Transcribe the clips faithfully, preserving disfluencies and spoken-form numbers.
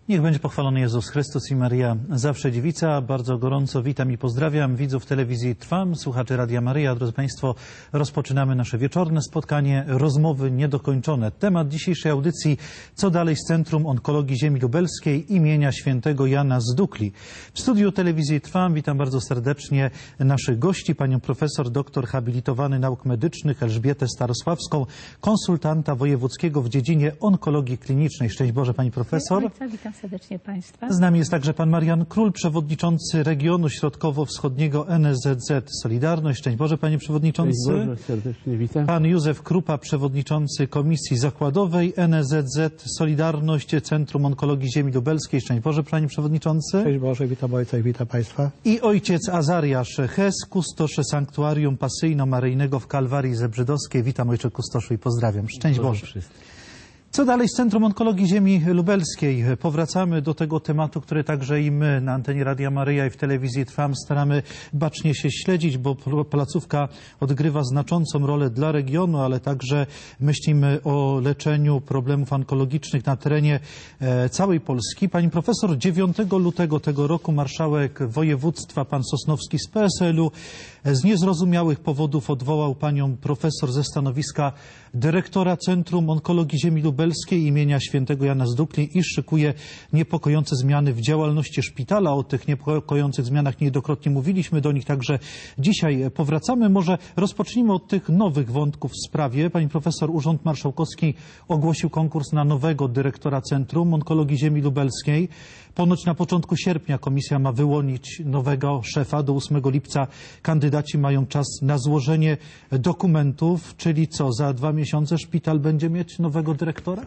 Niech będzie pochwalony Jezus Chrystus i Maria zawsze dziewica. Bardzo gorąco witam i pozdrawiam widzów telewizji Trwam, słuchaczy Radia Maryja. Drodzy Państwo, rozpoczynamy nasze wieczorne spotkanie, rozmowy niedokończone. Temat dzisiejszej audycji: co dalej z Centrum Onkologii Ziemi Lubelskiej imienia świętego Jana z Dukli. W studiu telewizji Trwam witam bardzo serdecznie naszych gości, panią profesor, doktor habilitowany nauk medycznych Elżbietę Starosławską, konsultanta wojewódzkiego w dziedzinie onkologii klinicznej. Szczęść Boże, pani profesor. Ojca, witam serdecznie Państwa. Z nami jest także pan Marian Król, przewodniczący regionu środkowo-wschodniego N S Z Z Solidarność. Szczęść Boże, panie przewodniczący. Szczęść Boże, serdecznie witam. Pan Józef Krupa, przewodniczący Komisji Zakładowej N S Z Z Solidarność Centrum Onkologii Ziemi Lubelskiej. Szczęść Boże, panie przewodniczący. Szczęść Boże, witam ojca i witam państwa. I ojciec Azariasz Hes, kustosz Sanktuarium Pasyjno-Maryjnego w Kalwarii Zebrzydowskiej. Witam, ojcze kustoszu, i pozdrawiam. Szczęść Boże. Co dalej z Centrum Onkologii Ziemi Lubelskiej? Powracamy do tego tematu, który także i my na antenie Radia Maryja i w telewizji Trwam staramy bacznie się śledzić, bo placówka odgrywa znaczącą rolę dla regionu, ale także myślimy o leczeniu problemów onkologicznych na terenie całej Polski. Pani profesor, dziewiątego lutego tego roku marszałek województwa, pan Sosnowski z P S L u, z niezrozumiałych powodów odwołał panią profesor ze stanowiska dyrektora Centrum Onkologii Ziemi Lubelskiej imienia świętego Jana z Dukli i szykuje niepokojące zmiany w działalności szpitala. O tych niepokojących zmianach niejednokrotnie mówiliśmy, do nich także dzisiaj powracamy. Może rozpocznijmy od tych nowych wątków w sprawie. Pani profesor, Urząd Marszałkowski ogłosił konkurs na nowego dyrektora Centrum Onkologii Ziemi Lubelskiej. Ponoć na początku sierpnia komisja ma wyłonić nowego szefa. Do ósmego lipca kandydaci mają czas na złożenie dokumentów, czyli co, za dwa miesiące szpital będzie mieć nowego dyrektora?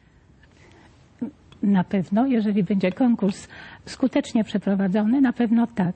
Na pewno, jeżeli będzie konkurs skutecznie przeprowadzony, na pewno tak.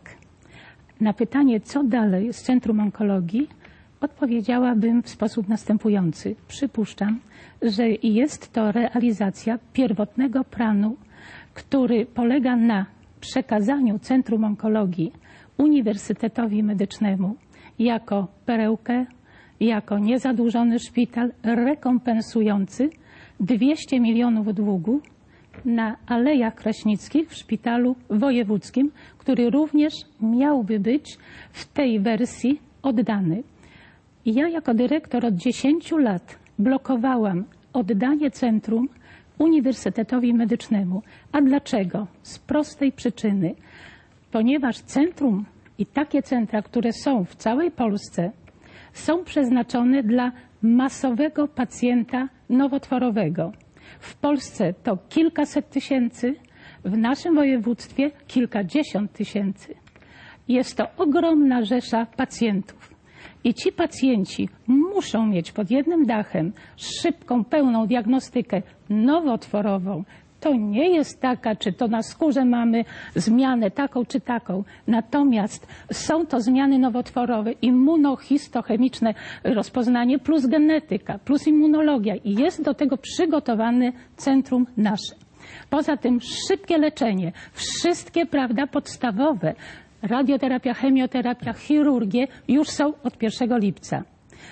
Na pytanie, co dalej z Centrum Onkologii, odpowiedziałabym w sposób następujący. Przypuszczam, że jest to realizacja pierwotnego planu, który polega na przekazaniu Centrum Onkologii Uniwersytetowi Medycznemu jako perełkę, jako niezadłużony szpital rekompensujący dwieście milionów długu na Alejach Kraśnickich w szpitalu wojewódzkim, który również miałby być w tej wersji oddany. Ja jako dyrektor od dziesięciu lat blokowałam oddanie centrum Uniwersytetowi Medycznemu. A dlaczego? Z prostej przyczyny. Ponieważ centrum i takie centra, które są w całej Polsce, są przeznaczone dla masowego pacjenta nowotworowego. W Polsce to kilkaset tysięcy, w naszym województwie kilkadziesiąt tysięcy. Jest to ogromna rzesza pacjentów. I ci pacjenci muszą mieć pod jednym dachem szybką, pełną diagnostykę nowotworową. To nie jest taka, czy to na skórze mamy zmianę taką czy taką. Natomiast są to zmiany nowotworowe, immunohistochemiczne rozpoznanie plus genetyka, plus immunologia. I jest do tego przygotowane centrum nasze. Poza tym szybkie leczenie, wszystkie, prawda, podstawowe, radioterapia, chemioterapia, chirurgię już są od pierwszego lipca.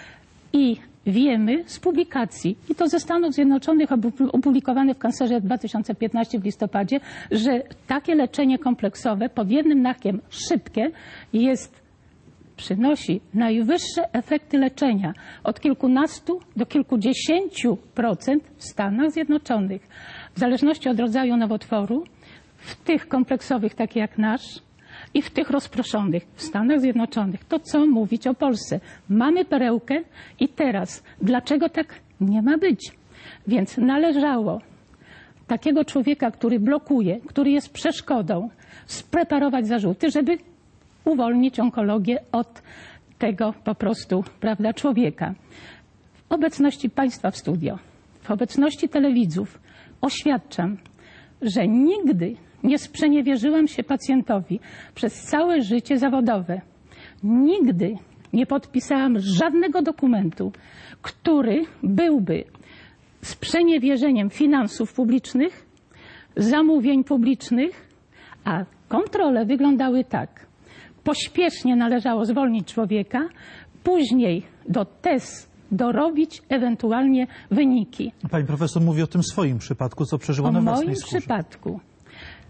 I wiemy z publikacji, i to ze Stanów Zjednoczonych opublikowane w Cancerze dwa tysiące piętnastym w listopadzie, że takie leczenie kompleksowe pod jednym dachem szybkie jest, przynosi najwyższe efekty leczenia od kilkunastu do kilkudziesięciu procent w Stanach Zjednoczonych. W zależności od rodzaju nowotworu, w tych kompleksowych, takie jak nasz, i w tych rozproszonych w Stanach Zjednoczonych. To co mówić o Polsce? Mamy perełkę i teraz dlaczego tak nie ma być? Więc należało takiego człowieka, który blokuje, który jest przeszkodą, spreparować zarzuty, żeby uwolnić onkologię od tego po prostu, prawda, człowieka. W obecności państwa w studio, w obecności telewidzów oświadczam, że nigdy nie sprzeniewierzyłam się pacjentowi przez całe życie zawodowe. Nigdy nie podpisałam żadnego dokumentu, który byłby sprzeniewierzeniem finansów publicznych, zamówień publicznych, a kontrole wyglądały tak. Pośpiesznie należało zwolnić człowieka, później do test dorobić ewentualnie wyniki. Pani profesor mówi o tym swoim przypadku, co przeżyła na własnej skórze. W moim przypadku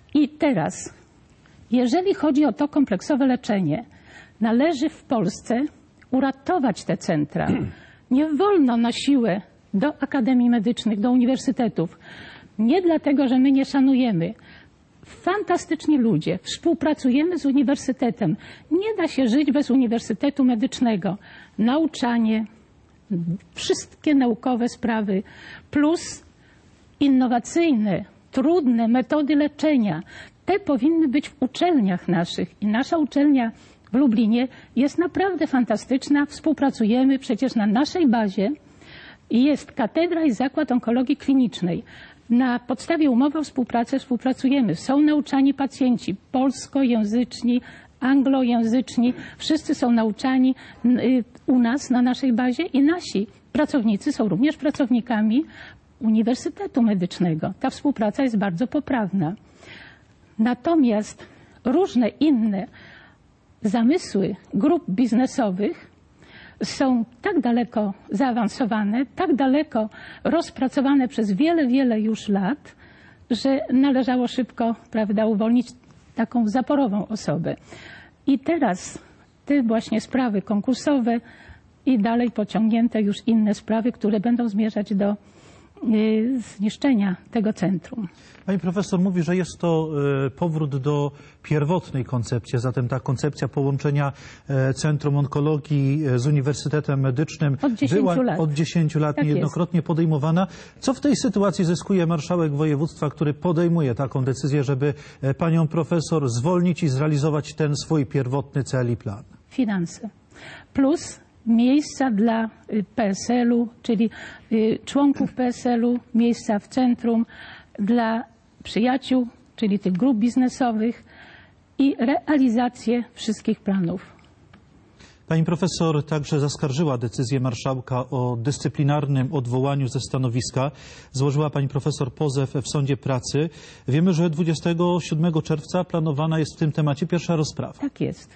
I teraz, jeżeli chodzi o to kompleksowe leczenie, należy w Polsce uratować te centra. Nie wolno na siłę do akademii medycznych, do uniwersytetów. Nie dlatego, że my nie szanujemy. Fantastyczni ludzie, współpracujemy z uniwersytetem. Nie da się żyć bez uniwersytetu medycznego. Nauczanie, wszystkie naukowe sprawy, plus innowacyjne, trudne metody leczenia. Te powinny być w uczelniach naszych. I nasza uczelnia w Lublinie jest naprawdę fantastyczna. Współpracujemy przecież na naszej bazie. Jest katedra i zakład onkologii klinicznej. Na podstawie umowy o współpracy współpracujemy. Są nauczani pacjenci polskojęzyczni, anglojęzyczni. Wszyscy są nauczani u nas, na naszej bazie i nasi pracownicy są również pracownikami Uniwersytetu Medycznego. Ta współpraca jest bardzo poprawna. Natomiast różne inne zamysły grup biznesowych są tak daleko zaawansowane, tak daleko rozpracowane przez wiele, wiele już lat, że należało szybko, prawda, uwolnić taką zaporową osobę. I teraz te właśnie sprawy konkursowe i dalej pociągnięte już inne sprawy, które będą zmierzać do y, zniszczenia tego centrum. Pani profesor mówi, że jest to y, powrót do pierwotnej koncepcji, zatem ta koncepcja połączenia y, Centrum Onkologii z Uniwersytetem Medycznym od dziesięciu była lat. od dziesięciu lat Tak niejednokrotnie jest. podejmowana. Co w tej sytuacji zyskuje marszałek województwa, który podejmuje taką decyzję, żeby y, panią profesor zwolnić i zrealizować ten swój pierwotny cel i plan? Finanse. Plus miejsca dla P S L-u, czyli y, członków P S L-u, miejsca w centrum, dla przyjaciół, czyli tych grup biznesowych i realizację wszystkich planów. Pani profesor także zaskarżyła decyzję marszałka o dyscyplinarnym odwołaniu ze stanowiska. Złożyła pani profesor pozew w Sądzie Pracy. Wiemy, że dwudziestego siódmego czerwca planowana jest w tym temacie pierwsza rozprawa. Tak jest.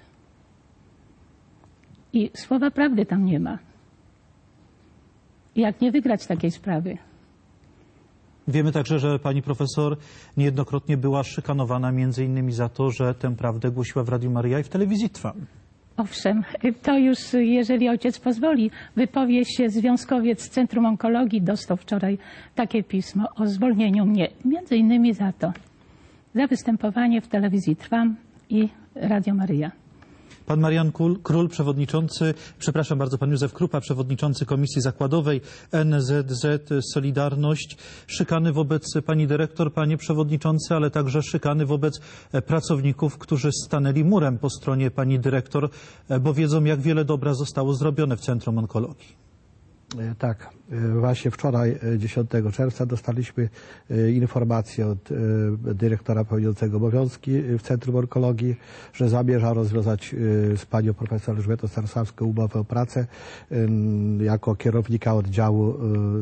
I słowa prawdy tam nie ma. Jak nie wygrać takiej sprawy? Wiemy także, że pani profesor niejednokrotnie była szykanowana między innymi za to, że tę prawdę głosiła w Radiu Maryja i w telewizji Trwam. Owszem, to już, jeżeli ojciec pozwoli, wypowie się związkowiec z Centrum Onkologii. Dostał wczoraj takie pismo o zwolnieniu mnie, między innymi za to, za występowanie w telewizji Trwam i Radio Maryja. Pan Marian Król, przewodniczący, przepraszam bardzo, pan Józef Krupa, przewodniczący Komisji Zakładowej N Z Z Solidarność, szykany wobec pani dyrektor, panie przewodniczący, ale także szykany wobec pracowników, którzy stanęli murem po stronie pani dyrektor, bo wiedzą, jak wiele dobra zostało zrobione w Centrum Onkologii. Tak, właśnie wczoraj, dziesiątego czerwca, dostaliśmy informację od dyrektora pełniącego obowiązki w Centrum Onkologii, że zamierza rozwiązać z panią profesor Elżbietą Starosławską umowę o pracę jako kierownika oddziału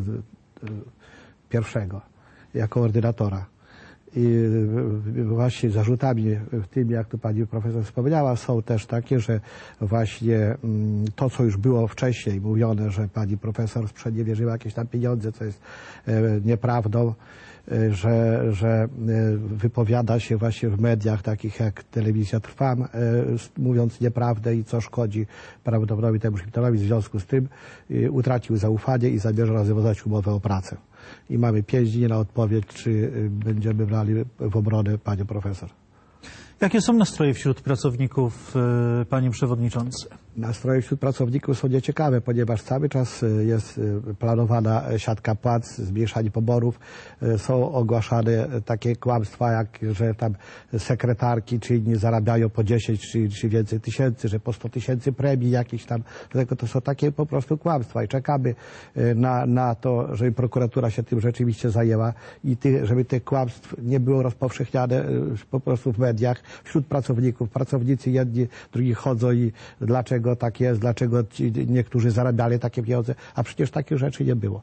pierwszego, jako ordynatora. I właśnie zarzutami w tym, jak tu pani profesor wspomniała, są też takie, że właśnie to, co już było wcześniej mówione, że pani profesor sprzeniewierzyła jakieś tam pieniądze, co jest nieprawdą, że, że wypowiada się właśnie w mediach takich jak Telewizja Trwam, mówiąc nieprawdę i co szkodzi prawdopodobnie temu szpitalowi. W związku z tym utracił zaufanie i zamierza rozwiązać umowę o pracę. I mamy pięć dni na odpowiedź, czy będziemy brali w obronę panią profesor. Jakie są nastroje wśród pracowników, panie przewodniczący? Nastroje wśród pracowników są nieciekawe, ponieważ cały czas jest planowana siatka płac, zmniejszanie poborów. Są ogłaszane takie kłamstwa, jak że tam sekretarki czy inni zarabiają po dziesięć czy, czy więcej tysięcy, że po sto tysięcy premii jakichś tam. Dlatego to są takie po prostu kłamstwa i czekamy na, na to, żeby prokuratura się tym rzeczywiście zajęła i ty, żeby tych kłamstw nie było rozpowszechniane po prostu w mediach wśród pracowników. Pracownicy jedni, drugi chodzą i dlaczego tak jest, dlaczego ci niektórzy zarabiali takie pieniądze, a przecież takich rzeczy nie było.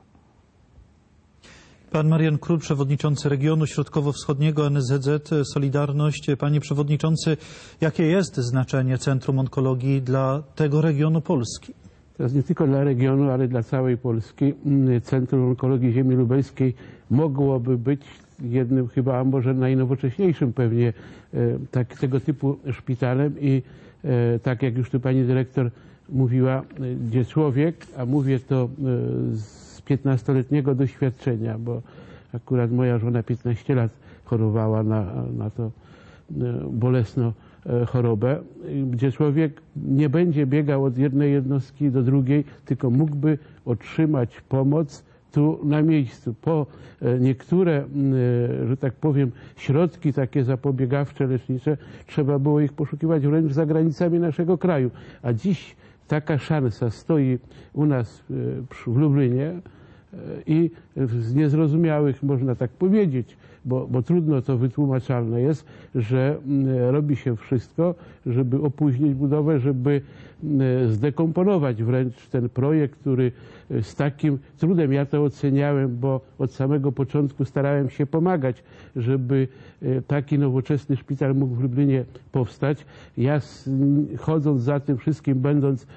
Pan Marian Król, przewodniczący regionu środkowo-wschodniego N Z Z Solidarność. Panie przewodniczący, jakie jest znaczenie Centrum Onkologii dla tego regionu Polski? Teraz nie tylko dla regionu, ale dla całej Polski. Centrum Onkologii Ziemi Lubelskiej mogłoby być jednym chyba, a może najnowocześniejszym pewnie tak, tego typu szpitalem i tak jak już tu pani dyrektor mówiła, gdzie człowiek, a mówię to z piętnastoletniego doświadczenia, bo akurat moja żona piętnaście lat chorowała na, na to bolesną chorobę, gdzie człowiek nie będzie biegał od jednej jednostki do drugiej, tylko mógłby otrzymać pomoc tu na miejscu. Po niektóre, że tak powiem, środki takie zapobiegawcze, lecznicze, trzeba było ich poszukiwać wręcz za granicami naszego kraju. A dziś taka szansa stoi u nas w Lublinie i z niezrozumiałych, można tak powiedzieć, bo, bo trudno to wytłumaczalne jest, że robi się wszystko, żeby opóźnić budowę, żeby zdekomponować wręcz ten projekt, który z takim trudem, ja to oceniałem, bo od samego początku starałem się pomagać, żeby taki nowoczesny szpital mógł w Lublinie powstać. Ja chodząc za tym wszystkim, będąc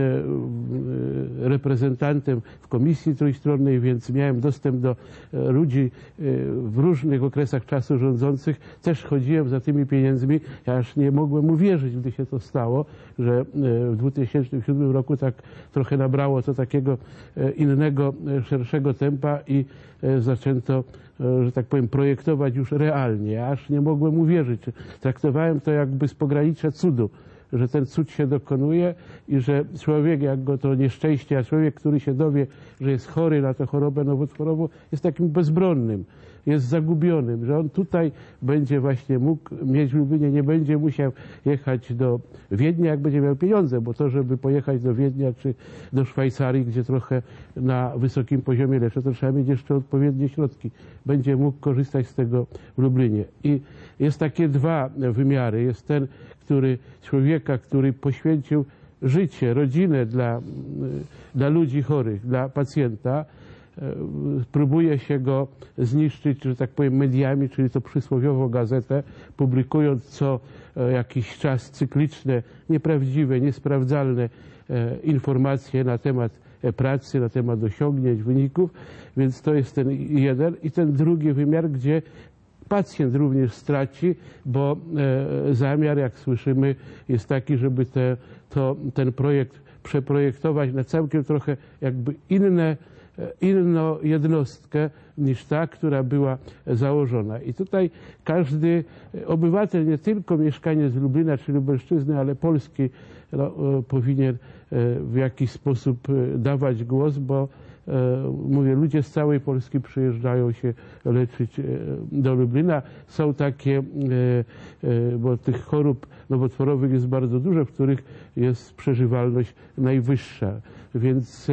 reprezentantem w komisji trójstronnej, więc miałem dostęp do ludzi w różnych okresach czasu rządzących, też chodziłem za tymi pieniędzmi. Ja aż nie mogłem uwierzyć, gdy się to stało, że w dwa tysiące siódmym roku tak trochę nabrało to takiego innego, szerszego tempa i zaczęto, że tak powiem, projektować już realnie. Ja aż nie mogłem uwierzyć. Traktowałem to jakby z pogranicza cudu, że ten cud się dokonuje i że człowiek, jak go to nieszczęście, a człowiek, który się dowie, że jest chory na tę chorobę nowotworową, jest takim bezbronnym, jest zagubionym, że on tutaj będzie właśnie mógł mieć w Lublinie, nie będzie musiał jechać do Wiednia, jak będzie miał pieniądze, bo to, żeby pojechać do Wiednia czy do Szwajcarii, gdzie trochę na wysokim poziomie leczą, to trzeba mieć jeszcze odpowiednie środki. Będzie mógł korzystać z tego w Lublinie. I jest takie dwa wymiary. Jest ten, który człowieka, który poświęcił życie, rodzinę dla, dla ludzi chorych, dla pacjenta, próbuje się go zniszczyć, że tak powiem, mediami, czyli to przysłowiową gazetę, publikując co jakiś czas cykliczne, nieprawdziwe, niesprawdzalne informacje na temat pracy, na temat osiągnięć, wyników, więc to jest ten jeden. I ten drugi wymiar, gdzie pacjent również straci, bo zamiar, jak słyszymy, jest taki, żeby te, to, ten projekt przeprojektować na całkiem trochę jakby inne inną jednostkę niż ta, która była założona. I tutaj każdy obywatel, nie tylko mieszkaniec Lublina czy Lubelszczyzny, ale Polski, no, powinien w jakiś sposób dawać głos, bo mówię, ludzie z całej Polski przyjeżdżają się leczyć do Lublina. Są takie, bo tych chorób nowotworowych jest bardzo dużo, w których jest przeżywalność najwyższa. Więc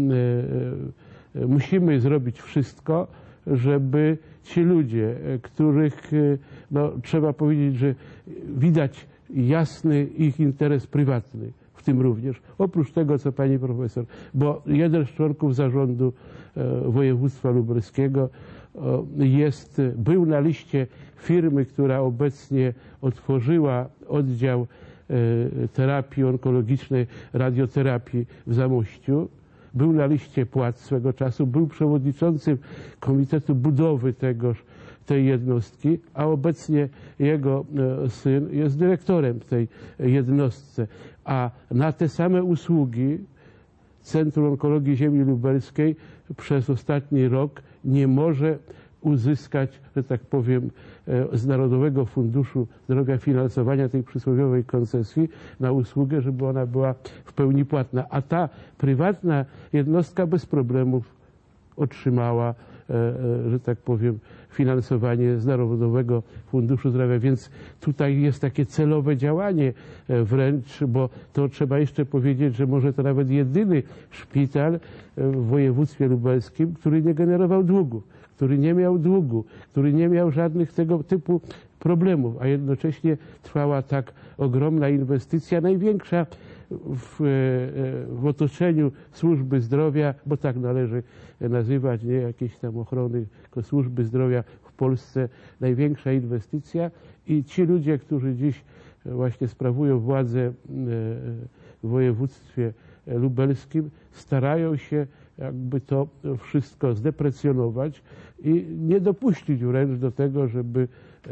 musimy zrobić wszystko, żeby ci ludzie, których, no, trzeba powiedzieć, że widać jasny ich interes prywatny, w tym również, oprócz tego, co pani profesor, bo jeden z członków zarządu województwa lubelskiego jest, był na liście firmy, która obecnie otworzyła oddział terapii onkologicznej, radioterapii w Zamościu. Był na liście płac swego czasu, był przewodniczącym Komitetu Budowy tegoż, tej jednostki, a obecnie jego syn jest dyrektorem tej jednostce. A na te same usługi Centrum Onkologii Ziemi Lubelskiej przez ostatni rok nie może uzyskać, że tak powiem, z Narodowego Funduszu Zdrowia finansowania tej przysłowiowej koncesji na usługę, żeby ona była w pełni płatna. A ta prywatna jednostka bez problemów otrzymała, że tak powiem, finansowanie z Narodowego Funduszu Zdrowia, więc tutaj jest takie celowe działanie wręcz, bo to trzeba jeszcze powiedzieć, że może to nawet jedyny szpital w województwie lubelskim, który nie generował długu, który nie miał długu, który nie miał żadnych tego typu problemów, a jednocześnie trwała tak ogromna inwestycja, największa w, w otoczeniu służby zdrowia, bo tak należy nazywać, nie jakieś tam ochrony, tylko służby zdrowia w Polsce, największa inwestycja i ci ludzie, którzy dziś właśnie sprawują władzę w województwie lubelskim, starają się jakby to wszystko zdeprecjonować i nie dopuścić wręcz do tego, żeby,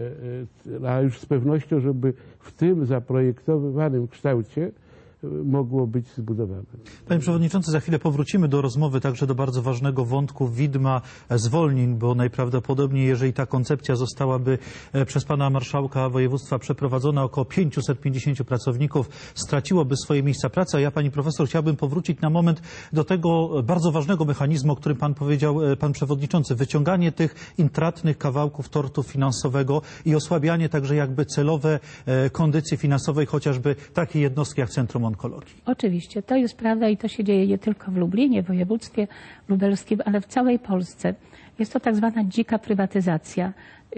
a już z pewnością, żeby w tym zaprojektowanym kształcie mogło być zbudowane. Panie Przewodniczący, za chwilę powrócimy do rozmowy także do bardzo ważnego wątku widma zwolnień, bo najprawdopodobniej, jeżeli ta koncepcja zostałaby przez pana marszałka województwa przeprowadzona, około pięćset pięćdziesięciu pracowników straciłoby swoje miejsca pracy. A ja, pani profesor, chciałbym powrócić na moment do tego bardzo ważnego mechanizmu, o którym pan powiedział, pan przewodniczący. Wyciąganie tych intratnych kawałków tortu finansowego i osłabianie także jakby celowe kondycji finansowej chociażby takiej jednostki jak Centrum Onkologii. Oczywiście, to jest prawda i to się dzieje nie tylko w Lublinie, w województwie lubelskim, ale w całej Polsce. Jest to tak zwana dzika prywatyzacja.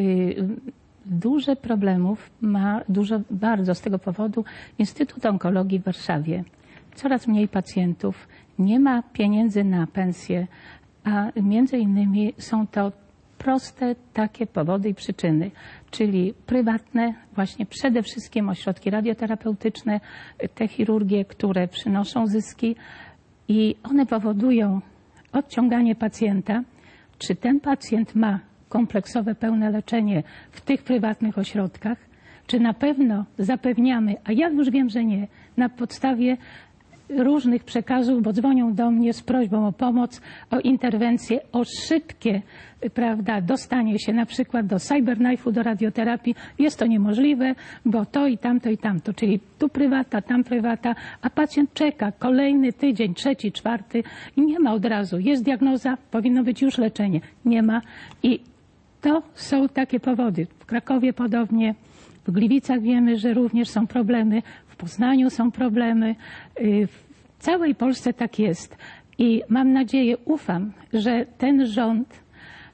Duże problemów ma dużo, bardzo z tego powodu Instytut Onkologii w Warszawie. Coraz mniej pacjentów, nie ma pieniędzy na pensje, a między innymi są to proste takie powody i przyczyny, czyli prywatne, właśnie przede wszystkim ośrodki radioterapeutyczne, te chirurgie, które przynoszą zyski i one powodują odciąganie pacjenta. Czy ten pacjent ma kompleksowe, pełne leczenie w tych prywatnych ośrodkach? Czy na pewno zapewniamy, a ja już wiem, że nie, na podstawie różnych przekazów, bo dzwonią do mnie z prośbą o pomoc, o interwencję, o szybkie, prawda, dostanie się na przykład do cyberknife'u, do radioterapii. Jest to niemożliwe, bo to i tamto i tamto, czyli tu prywata, tam prywata, a pacjent czeka kolejny tydzień, trzeci, czwarty i nie ma od razu. Jest diagnoza, powinno być już leczenie. Nie ma i to są takie powody. W Krakowie podobnie, w Gliwicach wiemy, że również są problemy, w Poznaniu są problemy, w całej Polsce tak jest. I mam nadzieję, ufam, że ten rząd,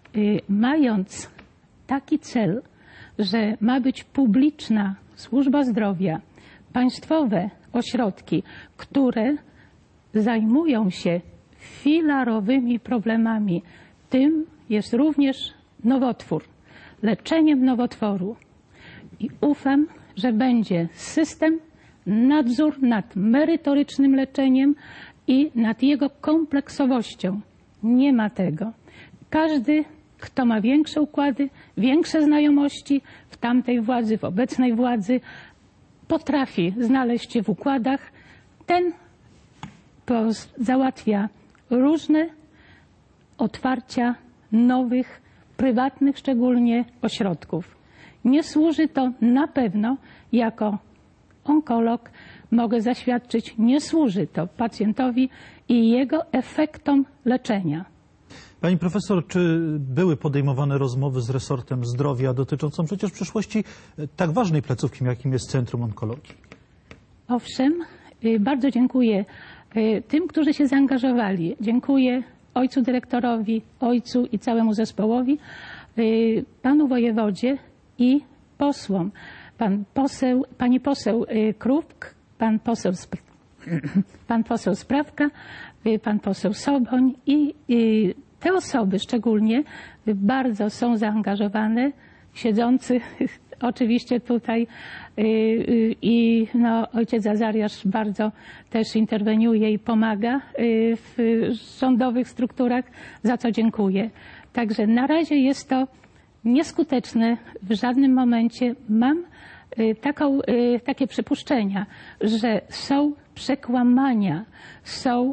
mając taki cel, że ma być publiczna służba zdrowia, państwowe ośrodki, które zajmują się filarowymi problemami, tym jest również nowotwór, leczeniem nowotworu. I ufam, że będzie system, nadzór nad merytorycznym leczeniem i nad jego kompleksowością. Nie ma tego. Każdy, kto ma większe układy, większe znajomości w tamtej władzy, w obecnej władzy, potrafi znaleźć się w układach. Ten załatwia różne otwarcia nowych, prywatnych szczególnie ośrodków. Nie służy to na pewno jako onkolog, mogę zaświadczyć, nie służy to pacjentowi i jego efektom leczenia. Pani profesor, czy były podejmowane rozmowy z resortem zdrowia dotyczącą przecież przyszłości tak ważnej placówki, jakim jest Centrum Onkologii? Owszem, bardzo dziękuję tym, którzy się zaangażowali. Dziękuję ojcu dyrektorowi, ojcu i całemu zespołowi, panu wojewodzie i posłom. Pan poseł, pani poseł Krupk, pan poseł, pan poseł Sprawka, pan poseł Soboń i, i te osoby szczególnie bardzo są zaangażowane, siedzący oczywiście tutaj i no, ojciec Azariasz bardzo też interweniuje i pomaga w rządowych strukturach, za co dziękuję. Także na razie jest to nieskuteczne w żadnym momencie. Mam taką, takie przypuszczenia, że są przekłamania, są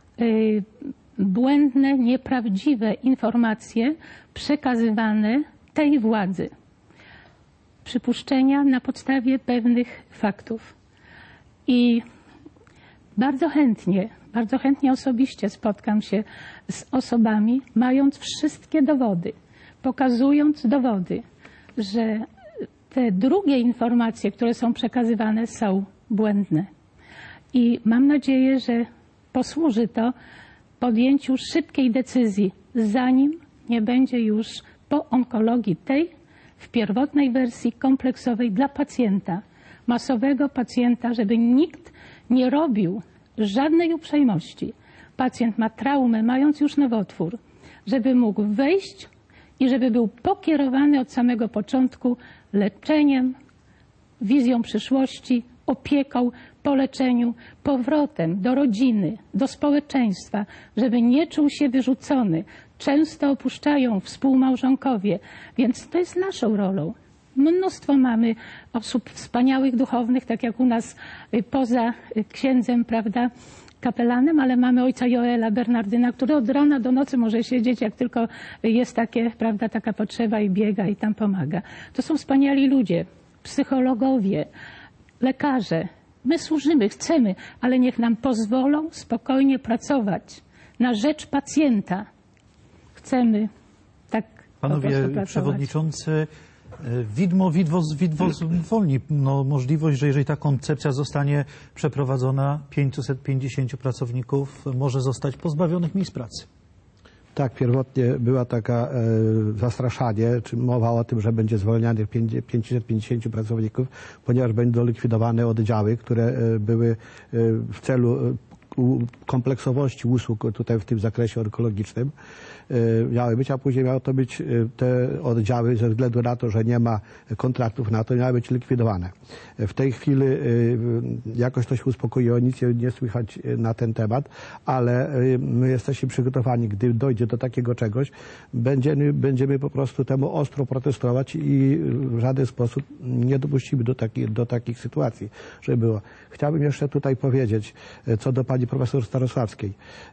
błędne, nieprawdziwe informacje przekazywane tej władzy. Przypuszczenia na podstawie pewnych faktów. I bardzo chętnie, bardzo chętnie osobiście spotkam się z osobami, mając wszystkie dowody, pokazując dowody, że te drugie informacje, które są przekazywane, są błędne. I mam nadzieję, że posłuży to podjęciu szybkiej decyzji, zanim nie będzie już po onkologii tej w pierwotnej wersji kompleksowej dla pacjenta, masowego pacjenta, żeby nikt nie robił żadnej uprzejmości. Pacjent ma traumę, mając już nowotwór, żeby mógł wejść i żeby był pokierowany od samego początku leczeniem, wizją przyszłości, opieką, po leczeniu, powrotem do rodziny, do społeczeństwa, żeby nie czuł się wyrzucony. Często opuszczają współmałżonkowie, więc to jest naszą rolą. Mnóstwo mamy osób wspaniałych duchownych, tak jak u nas poza księdzem, prawda, kapelanem, ale mamy ojca Joela Bernardyna, który od rana do nocy może siedzieć, jak tylko jest takie, prawda, taka potrzeba i biega i tam pomaga. To są wspaniali ludzie, psychologowie, lekarze. My służymy, chcemy, ale niech nam pozwolą spokojnie pracować na rzecz pacjenta. Chcemy tak po prostu Panowie pracować. przewodniczący, widmo, widwo, widwo zwolni. No, możliwość, że jeżeli ta koncepcja zostanie przeprowadzona, pięćset pięćdziesięciu pracowników może zostać pozbawionych miejsc pracy. Tak, pierwotnie była taka e, zastraszanie, czy mowa o tym, że będzie zwolnianych pięćset pięćdziesięciu pracowników, ponieważ będą likwidowane oddziały, które e, były e, w celu e, kompleksowości usług tutaj w tym zakresie onkologicznym miały być, a później miało to być, te oddziały ze względu na to, że nie ma kontraktów na to, miały być likwidowane. W tej chwili jakoś to się uspokoiło, nic nie słychać na ten temat, ale my jesteśmy przygotowani, gdy dojdzie do takiego czegoś, będziemy, będziemy po prostu temu ostro protestować i w żaden sposób nie dopuścimy do, taki, do takich sytuacji, żeby było. Chciałbym jeszcze tutaj powiedzieć, co do pani profesor Starosławskiej,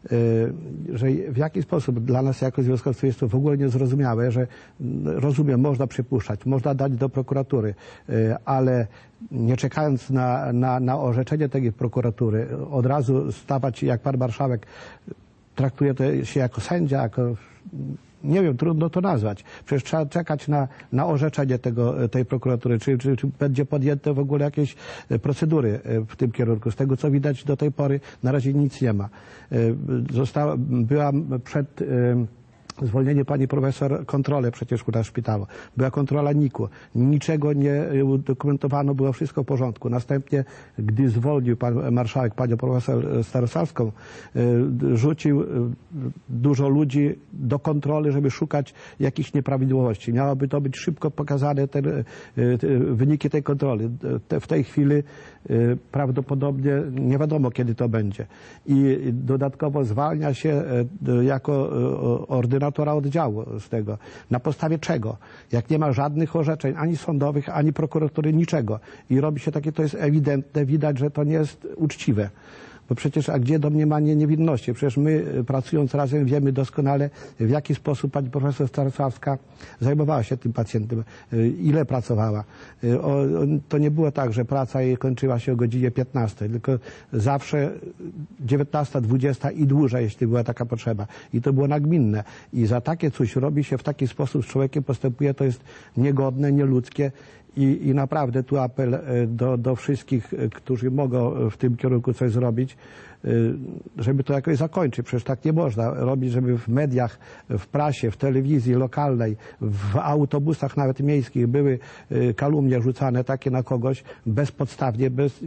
że w jaki sposób dla nas jako związkowców jest to w ogóle niezrozumiałe, że rozumiem, można przypuszczać, można dać do prokuratury, ale nie czekając na, na, na orzeczenie tej prokuratury, od razu stawać, jak pan marszałek traktuje to się jako sędzia, jako, nie wiem, trudno to nazwać. Przecież trzeba czekać na, na orzeczenie tego, tej prokuratury, czy, czy, czy będzie podjęte w ogóle jakieś procedury w tym kierunku. Z tego, co widać do tej pory, na razie nic nie ma. Została, byłam przed zwolnienie pani profesor kontrolę przecież u nas w szpitalu. Była kontrola N I K-u. Niczego nie udokumentowano, było wszystko w porządku. Następnie, gdy zwolnił pan marszałek panią profesor Starosławską, rzucił dużo ludzi do kontroli, żeby szukać jakichś nieprawidłowości. Miałoby to być szybko pokazane, te, wyniki tej kontroli. W tej chwili prawdopodobnie nie wiadomo, kiedy to będzie. I dodatkowo zwalnia się jako ordynatora oddziału z tego. Na podstawie czego? Jak nie ma żadnych orzeczeń, ani sądowych, ani prokuratury, niczego. I robi się takie, to jest ewidentne, widać, że to nie jest uczciwe. Bo przecież, a gdzie domniemanie niewinności? Przecież my, pracując razem, wiemy doskonale, w jaki sposób pani profesor Starosławska zajmowała się tym pacjentem, ile pracowała. O, to nie było tak, że praca jej kończyła się o godzinie piętnastej, tylko zawsze dziewiętnasta, dwudziesta i dłużej, jeśli była taka potrzeba. I to było nagminne. I za takie coś robi się w taki sposób, z człowiekiem postępuje, to jest niegodne, nieludzkie. I, I naprawdę tu apel do, do wszystkich, którzy mogą w tym kierunku coś zrobić, żeby to jakoś zakończyć. Przecież tak nie można robić, żeby w mediach, w prasie, w telewizji lokalnej, w autobusach nawet miejskich były kalumnie rzucane takie na kogoś bezpodstawnie, bez...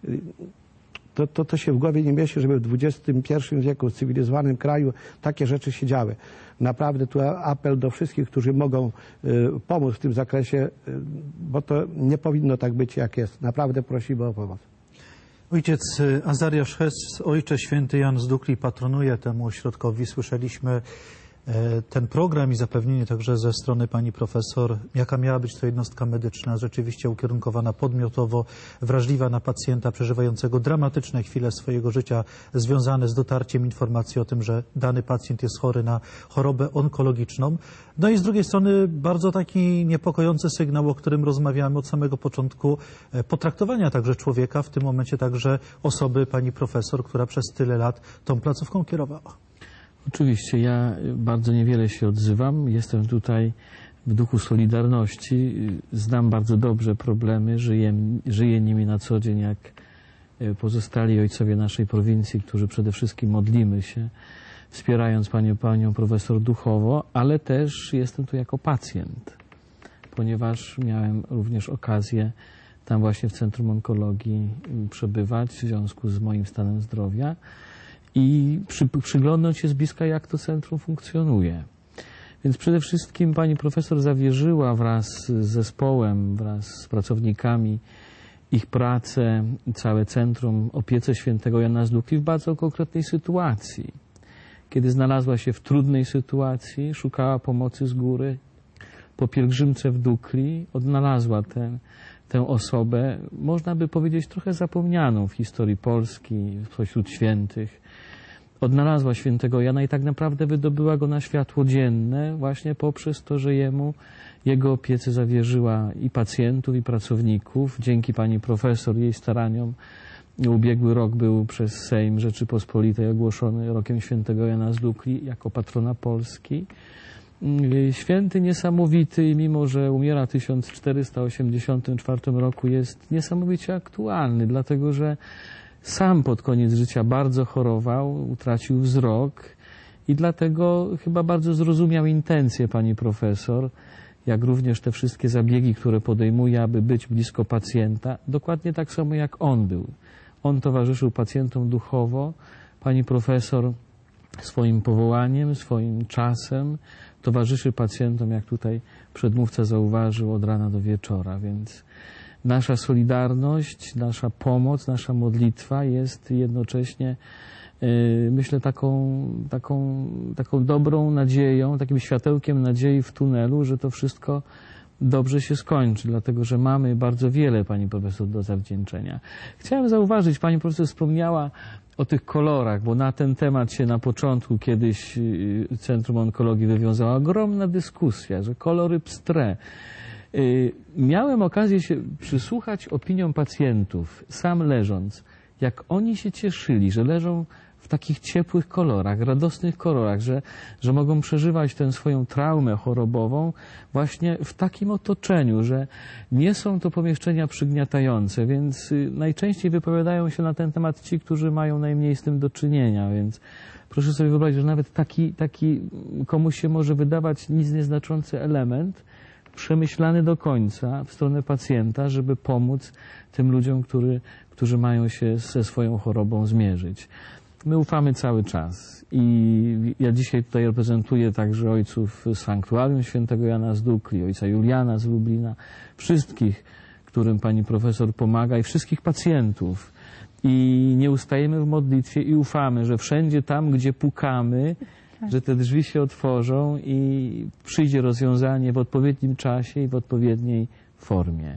To, to, to się w głowie nie mieści, żeby w dwudziestym pierwszym wieku w cywilizowanym kraju takie rzeczy się działy. Naprawdę tu apel do wszystkich, którzy mogą y, pomóc w tym zakresie, y, bo to nie powinno tak być, jak jest. Naprawdę prosimy o pomoc. Ojciec Azariasz Hes, ojcze święty Jan z Dukli patronuje temu ośrodkowi. Słyszeliśmy ten program i zapewnienie także ze strony pani profesor, jaka miała być to jednostka medyczna, rzeczywiście ukierunkowana podmiotowo, wrażliwa na pacjenta przeżywającego dramatyczne chwile swojego życia związane z dotarciem informacji o tym, że dany pacjent jest chory na chorobę onkologiczną. No i z drugiej strony bardzo taki niepokojący sygnał, o którym rozmawiamy od samego początku, potraktowania także człowieka, w tym momencie także osoby pani profesor, która przez tyle lat tą placówką kierowała. Oczywiście, ja bardzo niewiele się odzywam. Jestem tutaj w duchu solidarności. Znam bardzo dobrze problemy, żyję, żyję nimi na co dzień, jak pozostali ojcowie naszej prowincji, którzy przede wszystkim modlimy się, wspierając panią, panią profesor duchowo, ale też jestem tu jako pacjent, ponieważ miałem również okazję tam właśnie w Centrum Onkologii przebywać w związku z moim stanem zdrowia i przy, przyglądnąć się z bliska, jak to centrum funkcjonuje. Więc przede wszystkim pani profesor zawierzyła wraz z zespołem, wraz z pracownikami ich pracę, całe Centrum Opiece Świętego Jana z Dukli w bardzo konkretnej sytuacji. Kiedy znalazła się w trudnej sytuacji, szukała pomocy z góry, po pielgrzymce w Dukli odnalazła tę, tę osobę, można by powiedzieć trochę zapomnianą w historii Polski, spośród świętych. Odnalazła świętego Jana i tak naprawdę wydobyła go na światło dzienne właśnie poprzez to, że jemu, jego opiece zawierzyła i pacjentów, i pracowników. Dzięki pani profesor, jej staraniom ubiegły rok był przez Sejm Rzeczypospolitej ogłoszony rokiem świętego Jana z Dukli jako patrona Polski. Święty niesamowity i mimo, że umiera w tysiąc czterysta osiemdziesiątym czwartym roku, jest niesamowicie aktualny, dlatego że sam pod koniec życia bardzo chorował, utracił wzrok i dlatego chyba bardzo zrozumiał intencje pani profesor, jak również te wszystkie zabiegi, które podejmuje, aby być blisko pacjenta, dokładnie tak samo jak on był. On towarzyszył pacjentom duchowo, pani profesor swoim powołaniem, swoim czasem towarzyszy pacjentom, jak tutaj przedmówca zauważył, od rana do wieczora, więc nasza solidarność, nasza pomoc, nasza modlitwa jest jednocześnie, yy, myślę, taką, taką, taką dobrą nadzieją, takim światełkiem nadziei w tunelu, że to wszystko dobrze się skończy, dlatego że mamy bardzo wiele, pani profesor, do zawdzięczenia. Chciałem zauważyć, pani profesor wspomniała o tych kolorach, bo na ten temat się na początku kiedyś Centrum Onkologii wywiązała ogromna dyskusja, że kolory pstre. Miałem okazję się przysłuchać opiniom pacjentów, sam leżąc, jak oni się cieszyli, że leżą w takich ciepłych kolorach, radosnych kolorach, że, że mogą przeżywać tę swoją traumę chorobową właśnie w takim otoczeniu, że nie są to pomieszczenia przygniatające, więc najczęściej wypowiadają się na ten temat ci, którzy mają najmniej z tym do czynienia, więc proszę sobie wyobrazić, że nawet taki, taki komuś się może wydawać nic nieznaczący element, przemyślany do końca w stronę pacjenta, żeby pomóc tym ludziom, który, którzy mają się ze swoją chorobą zmierzyć. My ufamy cały czas i ja dzisiaj tutaj reprezentuję także ojców Sanktuarium Świętego Jana z Dukli, ojca Juliana z Lublina, wszystkich, którym pani profesor pomaga i wszystkich pacjentów. I nie ustajemy w modlitwie i ufamy, że wszędzie tam, gdzie pukamy, że te drzwi się otworzą i przyjdzie rozwiązanie w odpowiednim czasie i w odpowiedniej formie.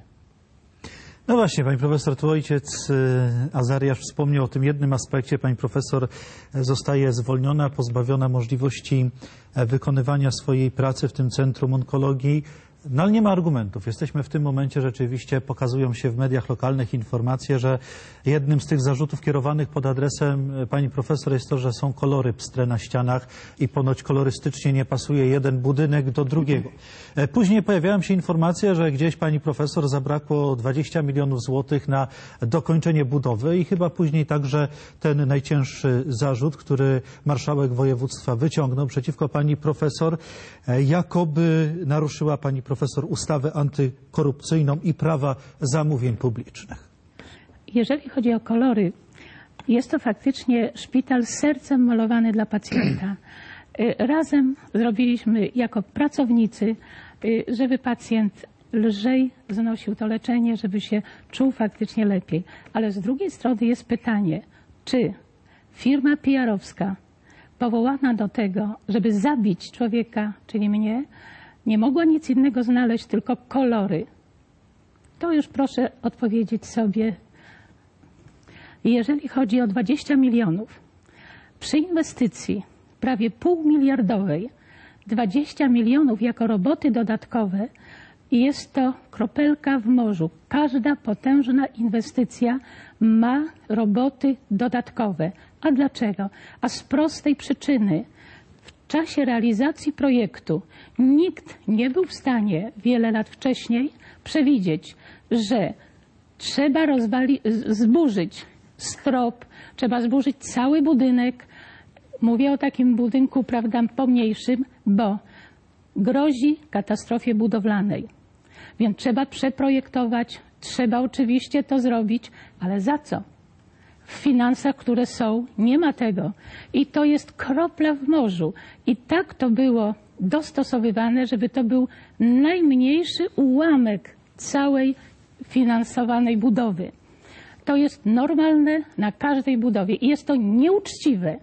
No właśnie, pani profesor, tu ojciec Azariasz wspomniał o tym jednym aspekcie. Pani profesor zostaje zwolniona, pozbawiona możliwości wykonywania swojej pracy w tym Centrum Onkologii. No ale nie ma argumentów. Jesteśmy w tym momencie, rzeczywiście pokazują się w mediach lokalnych informacje, że jednym z tych zarzutów kierowanych pod adresem pani profesor jest to, że są kolory pstre na ścianach i ponoć kolorystycznie nie pasuje jeden budynek do drugiego. Później pojawiają się informacje, że gdzieś pani profesor zabrakło dwadzieścia milionów złotych na dokończenie budowy i chyba później także ten najcięższy zarzut, który marszałek województwa wyciągnął przeciwko pani profesor, jakoby naruszyła pani profesor profesor ustawę antykorupcyjną i prawa zamówień publicznych. Jeżeli chodzi o kolory, jest to faktycznie szpital z sercem malowany dla pacjenta. Razem zrobiliśmy jako pracownicy, żeby pacjent lżej znosił to leczenie, żeby się czuł faktycznie lepiej. Ale z drugiej strony jest pytanie, czy firma P R-owska powołana do tego, żeby zabić człowieka, czyli mnie, nie mogła nic innego znaleźć, tylko kolory. To już proszę odpowiedzieć sobie. Jeżeli chodzi o dwadzieścia milionów, przy inwestycji prawie półmiliardowej, dwadzieścia milionów jako roboty dodatkowe, jest to kropelka w morzu. Każda potężna inwestycja ma roboty dodatkowe. A dlaczego? A z prostej przyczyny. W czasie realizacji projektu nikt nie był w stanie wiele lat wcześniej przewidzieć, że trzeba rozwali, zburzyć strop, trzeba zburzyć cały budynek. Mówię o takim budynku, prawda, pomniejszym, bo grozi katastrofie budowlanej. Więc trzeba przeprojektować, trzeba oczywiście to zrobić, ale za co? W finansach, które są, nie ma tego. I to jest kropla w morzu. I tak to było dostosowywane, żeby to był najmniejszy ułamek całej finansowanej budowy. To jest normalne na każdej budowie i jest to nieuczciwe,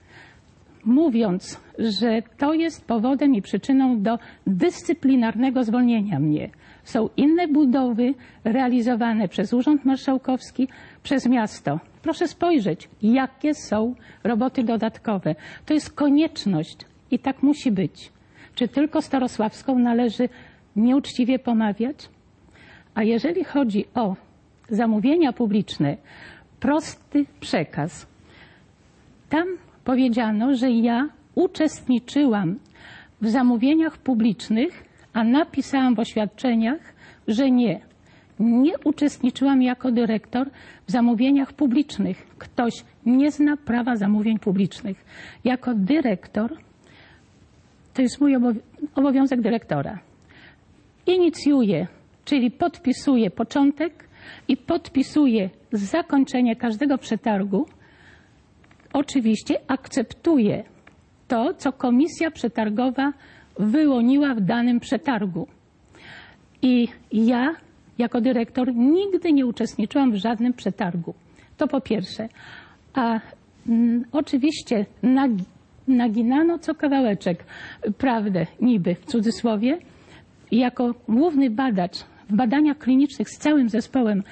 mówiąc, że to jest powodem i przyczyną do dyscyplinarnego zwolnienia mnie. Są inne budowy realizowane przez Urząd Marszałkowski, przez miasto. Proszę spojrzeć, jakie są roboty dodatkowe. To jest konieczność i tak musi być. Czy tylko Starosławską należy nieuczciwie pomawiać? A jeżeli chodzi o zamówienia publiczne, prosty przekaz. Tam powiedziano, że ja uczestniczyłam w zamówieniach publicznych, a napisałam w oświadczeniach, że nie. Nie uczestniczyłam jako dyrektor w zamówieniach publicznych. Ktoś nie zna prawa zamówień publicznych. Jako dyrektor, to jest mój obowiązek dyrektora, inicjuję, czyli podpisuję początek i podpisuję zakończenie każdego przetargu. Oczywiście akceptuję to, co komisja przetargowa wyłoniła w danym przetargu. I ja jako dyrektor nigdy nie uczestniczyłam w żadnym przetargu. To po pierwsze. A mm, oczywiście nag, naginano co kawałeczek prawdę, niby w cudzysłowie. Jako główny badacz w badaniach klinicznych z całym zespołem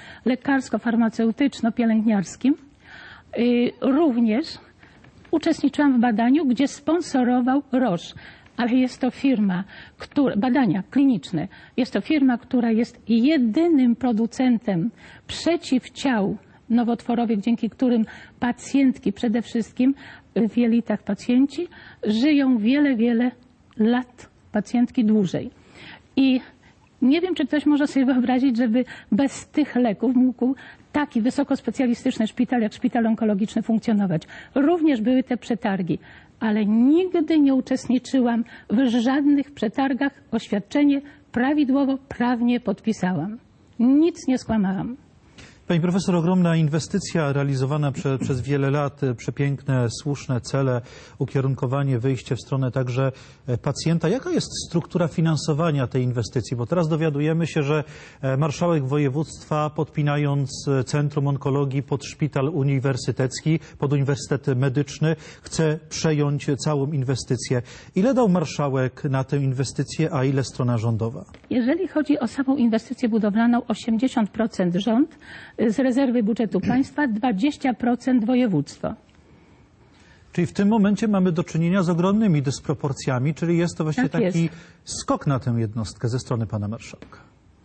lekarsko-farmaceutyczno-pielęgniarskim yy, również uczestniczyłam w badaniu, gdzie sponsorował Roche. Ale jest to firma, która, badania kliniczne, jest to firma, która jest jedynym producentem przeciwciał nowotworowych, dzięki którym pacjentki, przede wszystkim w jelitach pacjenci, żyją wiele, wiele lat, pacjentki dłużej. I nie wiem, czy ktoś może sobie wyobrazić, żeby bez tych leków mógł taki wysokospecjalistyczny szpital jak szpital onkologiczny funkcjonować. Również były te przetargi, ale nigdy nie uczestniczyłam w żadnych przetargach. Oświadczenie prawidłowo, prawnie podpisałam. Nic nie skłamałam. Pani profesor, ogromna inwestycja realizowana prze, przez wiele lat, przepiękne, słuszne cele, ukierunkowanie, wyjście w stronę także pacjenta. Jaka jest struktura finansowania tej inwestycji? Bo teraz dowiadujemy się, że marszałek województwa, podpinając Centrum Onkologii pod szpital uniwersytecki, pod Uniwersytet Medyczny, chce przejąć całą inwestycję. Ile dał marszałek na tę inwestycję, a ile strona rządowa? Jeżeli chodzi o samą inwestycję budowlaną, osiemdziesiąt procent rząd, z rezerwy budżetu państwa, dwadzieścia procent województwo. Czyli w tym momencie mamy do czynienia z ogromnymi dysproporcjami, czyli jest to właśnie Tak taki jest. skok na tę jednostkę ze strony pana marszałka.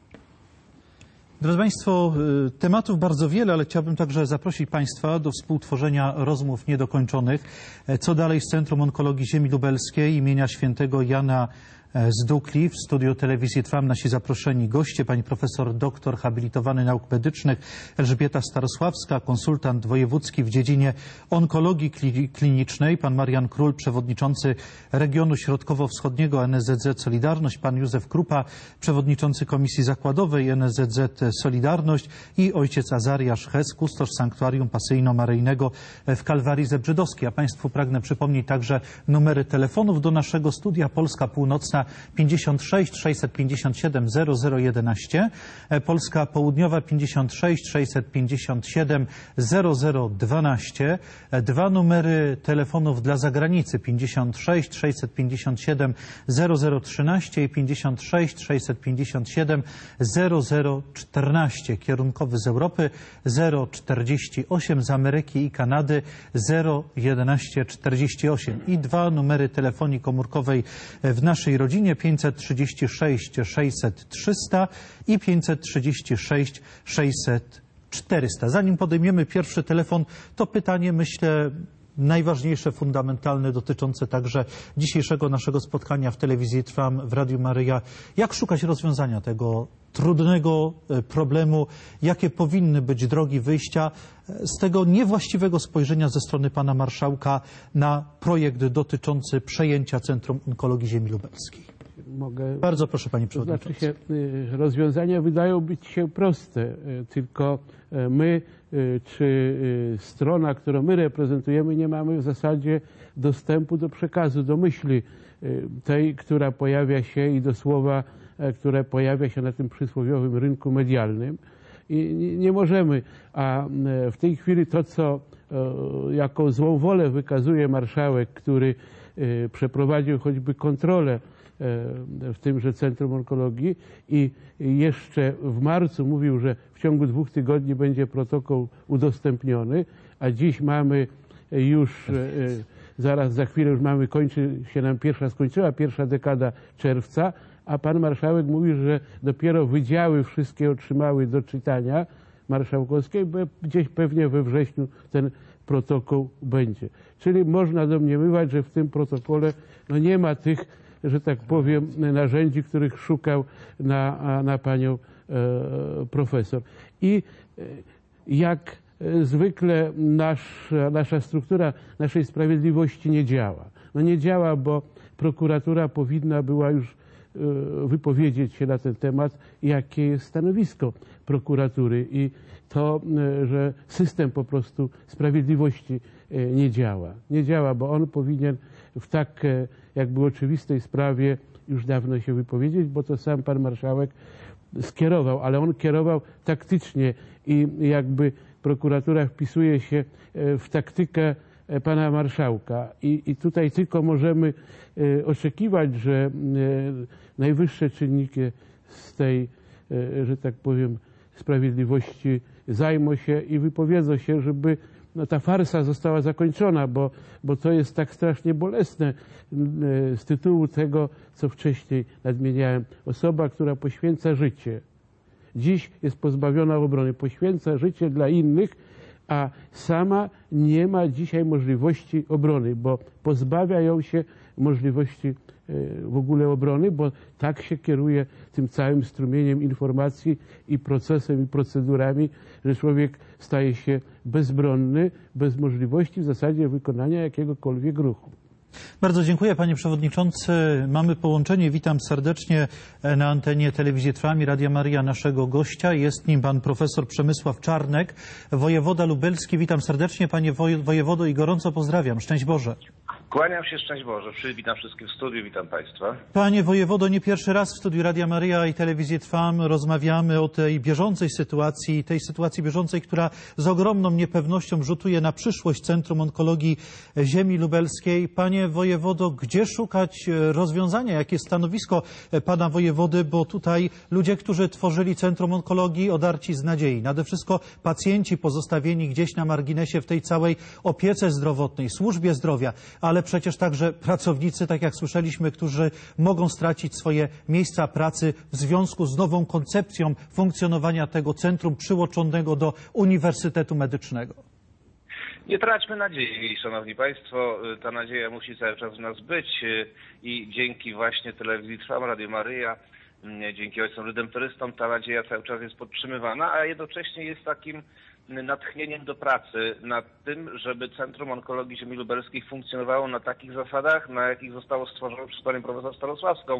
Drodzy Państwo, tematów bardzo wiele, ale chciałbym także zaprosić Państwa do współtworzenia rozmów niedokończonych. Co dalej z Centrum Onkologii Ziemi Lubelskiej imienia świętego Jana z Dukli. W studiu telewizji Trwam nasi zaproszeni goście, pani profesor doktor habilitowany nauk medycznych Elżbieta Starosławska, konsultant wojewódzki w dziedzinie onkologii klinicznej, pan Marian Król, przewodniczący regionu środkowo-wschodniego N S Z Z Solidarność, pan Józef Krupa, przewodniczący Komisji Zakładowej N S Z Z Solidarność i ojciec Azariasz Hes, kustosz Sanktuarium Pasyjno-Maryjnego w Kalwarii Zebrzydowskiej. A Państwu pragnę przypomnieć także numery telefonów do naszego studia. Polska Północna pięćdziesiąt sześć sześćset pięćdziesiąt siedem zero zero jedenaście, Polska Południowa pięćdziesiąt sześć sześćset pięćdziesiąt siedem zero zero dwanaście, dwa numery telefonów dla zagranicy pięćdziesiąt sześć sześćset pięćdziesiąt siedem zero zero trzynaście i pięćdziesiąt sześć sześćset pięćdziesiąt siedem zero zero czternaście, kierunkowy z Europy zero czterdzieści osiem, z Ameryki i Kanady zero jedenaście czterdzieści osiem i dwa numery telefonii komórkowej w naszej rodzinie pięćset trzydzieści sześć sześćset trzysta i pięćset trzydzieści sześć sześćset czterysta. Zanim podejmiemy pierwszy telefon, to pytanie, myślę, najważniejsze, fundamentalne, dotyczące także dzisiejszego naszego spotkania w telewizji Trwam, w Radiu Maryja. Jak szukać rozwiązania tego trudnego problemu? Jakie powinny być drogi wyjścia z tego niewłaściwego spojrzenia ze strony pana marszałka na projekt dotyczący przejęcia Centrum Onkologii Ziemi Lubelskiej? Mogę... Bardzo proszę, panie To przewodniczący. znaczy się, rozwiązania wydają być się proste, tylko my, czy strona, którą my reprezentujemy, nie mamy w zasadzie dostępu do przekazu, do myśli tej, która pojawia się, i do słowa które pojawia się na tym przysłowiowym rynku medialnym. I nie możemy, a w tej chwili to, co jako złą wolę wykazuje marszałek, który przeprowadził choćby kontrolę w tymże Centrum Onkologii i jeszcze w marcu mówił, że w ciągu dwóch tygodni będzie protokół udostępniony, a dziś mamy już, zaraz za chwilę już mamy, kończy się nam pierwsza, skończyła pierwsza dekada czerwca, a pan marszałek mówi, że dopiero wydziały wszystkie otrzymały do czytania marszałkowskie, bo gdzieś pewnie we wrześniu ten protokół będzie. Czyli można domniemywać, że w tym protokole no nie ma tych, że tak powiem, narzędzi, których szukał na, na panią e, profesor. I e, jak zwykle nasz, nasza struktura naszej sprawiedliwości nie działa. No nie działa, bo prokuratura powinna była już e, wypowiedzieć się na ten temat, jakie jest stanowisko prokuratury i to, e, że system po prostu sprawiedliwości e, nie działa. Nie działa, bo on powinien w tak e, jakby oczywistej sprawie już dawno się wypowiedzieć, bo to sam pan marszałek skierował, ale on kierował taktycznie i jakby prokuratura wpisuje się w taktykę pana marszałka. I, i tutaj tylko możemy oczekiwać, że najwyższe czynniki z tej, że tak powiem, sprawiedliwości zajmą się i wypowiedzą się, żeby no, ta farsa została zakończona, bo, bo to jest tak strasznie bolesne z tytułu tego, co wcześniej nadmieniałem. Osoba, która poświęca życie, dziś jest pozbawiona obrony, poświęca życie dla innych, a sama nie ma dzisiaj możliwości obrony, bo pozbawia ją się możliwości w ogóle obrony, bo tak się kieruje tym całym strumieniem informacji i procesem, i procedurami, że człowiek staje się bezbronny, bez możliwości w zasadzie wykonania jakiegokolwiek ruchu. Bardzo dziękuję, panie przewodniczący. Mamy połączenie. Witam serdecznie na antenie Telewizji Trwam i Radia Maryja naszego gościa. Jest nim pan profesor Przemysław Czarnek, wojewoda lubelski. Witam serdecznie, panie wojewodo, i gorąco pozdrawiam. Szczęść Boże. Kłaniam się, szczęść Boże. Witam wszystkich w studiu, witam państwa. Panie wojewodo, nie pierwszy raz w studiu Radia Maryja i Telewizji Trwam rozmawiamy o tej bieżącej sytuacji, tej sytuacji bieżącej, która z ogromną niepewnością rzutuje na przyszłość Centrum Onkologii Ziemi Lubelskiej. Panie wojewodo, gdzie szukać rozwiązania? Jakie jest stanowisko pana wojewody? Bo tutaj ludzie, którzy tworzyli Centrum Onkologii, odarci z nadziei. Nade wszystko pacjenci pozostawieni gdzieś na marginesie w tej całej opiece zdrowotnej, służbie zdrowia, ale przecież także pracownicy, tak jak słyszeliśmy, którzy mogą stracić swoje miejsca pracy w związku z nową koncepcją funkcjonowania tego centrum przyłączonego do Uniwersytetu Medycznego. Nie traćmy nadziei, szanowni państwo. Ta nadzieja musi cały czas w nas być i dzięki właśnie Telewizji Trwam, Radio Maryja, dzięki ojcom redemptorystom ta nadzieja cały czas jest podtrzymywana, a jednocześnie jest takim natchnieniem do pracy nad tym, żeby Centrum Onkologii Ziemi Lubelskiej funkcjonowało na takich zasadach, na jakich zostało stworzone przez panią profesor Starosławską,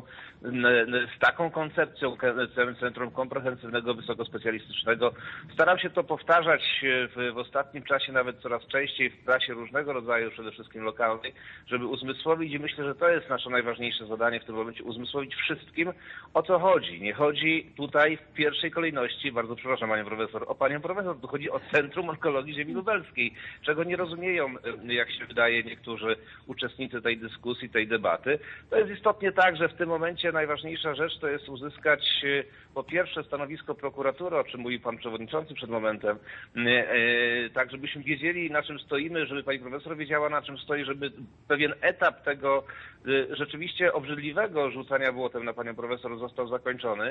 z taką koncepcją Centrum Komprehensywnego Wysokospecjalistycznego. Staram się to powtarzać w, w ostatnim czasie nawet coraz częściej w prasie różnego rodzaju, przede wszystkim lokalnej, żeby uzmysłowić, i myślę, że to jest nasze najważniejsze zadanie w tym momencie, uzmysłowić wszystkim, o co chodzi. Nie chodzi tutaj w pierwszej kolejności, bardzo przepraszam panią profesor, o panią profesor, tu chodzi o Centrum Onkologii Ziemi Lubelskiej, czego nie rozumieją, jak się wydaje, niektórzy uczestnicy tej dyskusji, tej debaty. To jest istotnie tak, że w tym momencie najważniejsza rzecz to jest uzyskać po pierwsze stanowisko prokuratury, o czym mówił pan przewodniczący przed momentem, tak żebyśmy wiedzieli, na czym stoimy, żeby pani profesor wiedziała, na czym stoi, żeby pewien etap tego rzeczywiście obrzydliwego rzucania błotem na panią profesor został zakończony,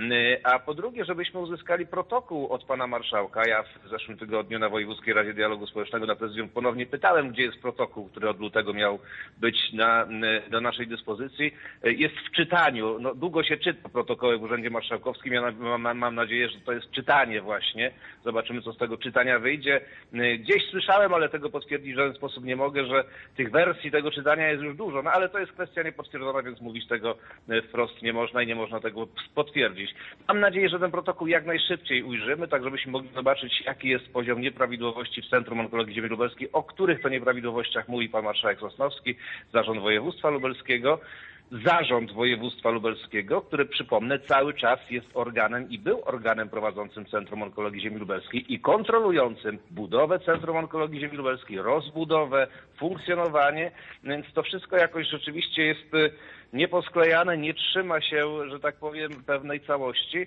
a po drugie, żebyśmy uzyskali protokół od pana marszałka. Ja w zeszłym tygodniu na Wojewódzkiej Radzie Dialogu Społecznego na prezydium ponownie pytałem, gdzie jest protokół, który od lutego miał być na, do naszej dyspozycji. Jest w czytaniu. No, długo się czyta protokoły w Urzędzie Marszałkowskim. Ja mam, mam nadzieję, że to jest czytanie właśnie. Zobaczymy, co z tego czytania wyjdzie. Gdzieś słyszałem, ale tego potwierdzić w żaden sposób nie mogę, że tych wersji tego czytania jest już dużo. No ale to jest kwestia niepotwierdzona, więc mówić tego wprost nie można i nie można tego potwierdzić. Mam nadzieję, że ten protokół jak najszybciej ujrzymy, tak żebyśmy mogli zobaczyć, jaki jest poziom nieprawidłowości w Centrum Onkologii Ziemi Lubelskiej, o których to nieprawidłowościach mówi pan marszałek Sosnowski, zarząd województwa lubelskiego. Zarząd Województwa Lubelskiego, który, przypomnę, cały czas jest organem i był organem prowadzącym Centrum Onkologii Ziemi Lubelskiej i kontrolującym budowę Centrum Onkologii Ziemi Lubelskiej, rozbudowę, funkcjonowanie, więc to wszystko jakoś rzeczywiście jest nieposklejane, nie trzyma się, że tak powiem, pewnej całości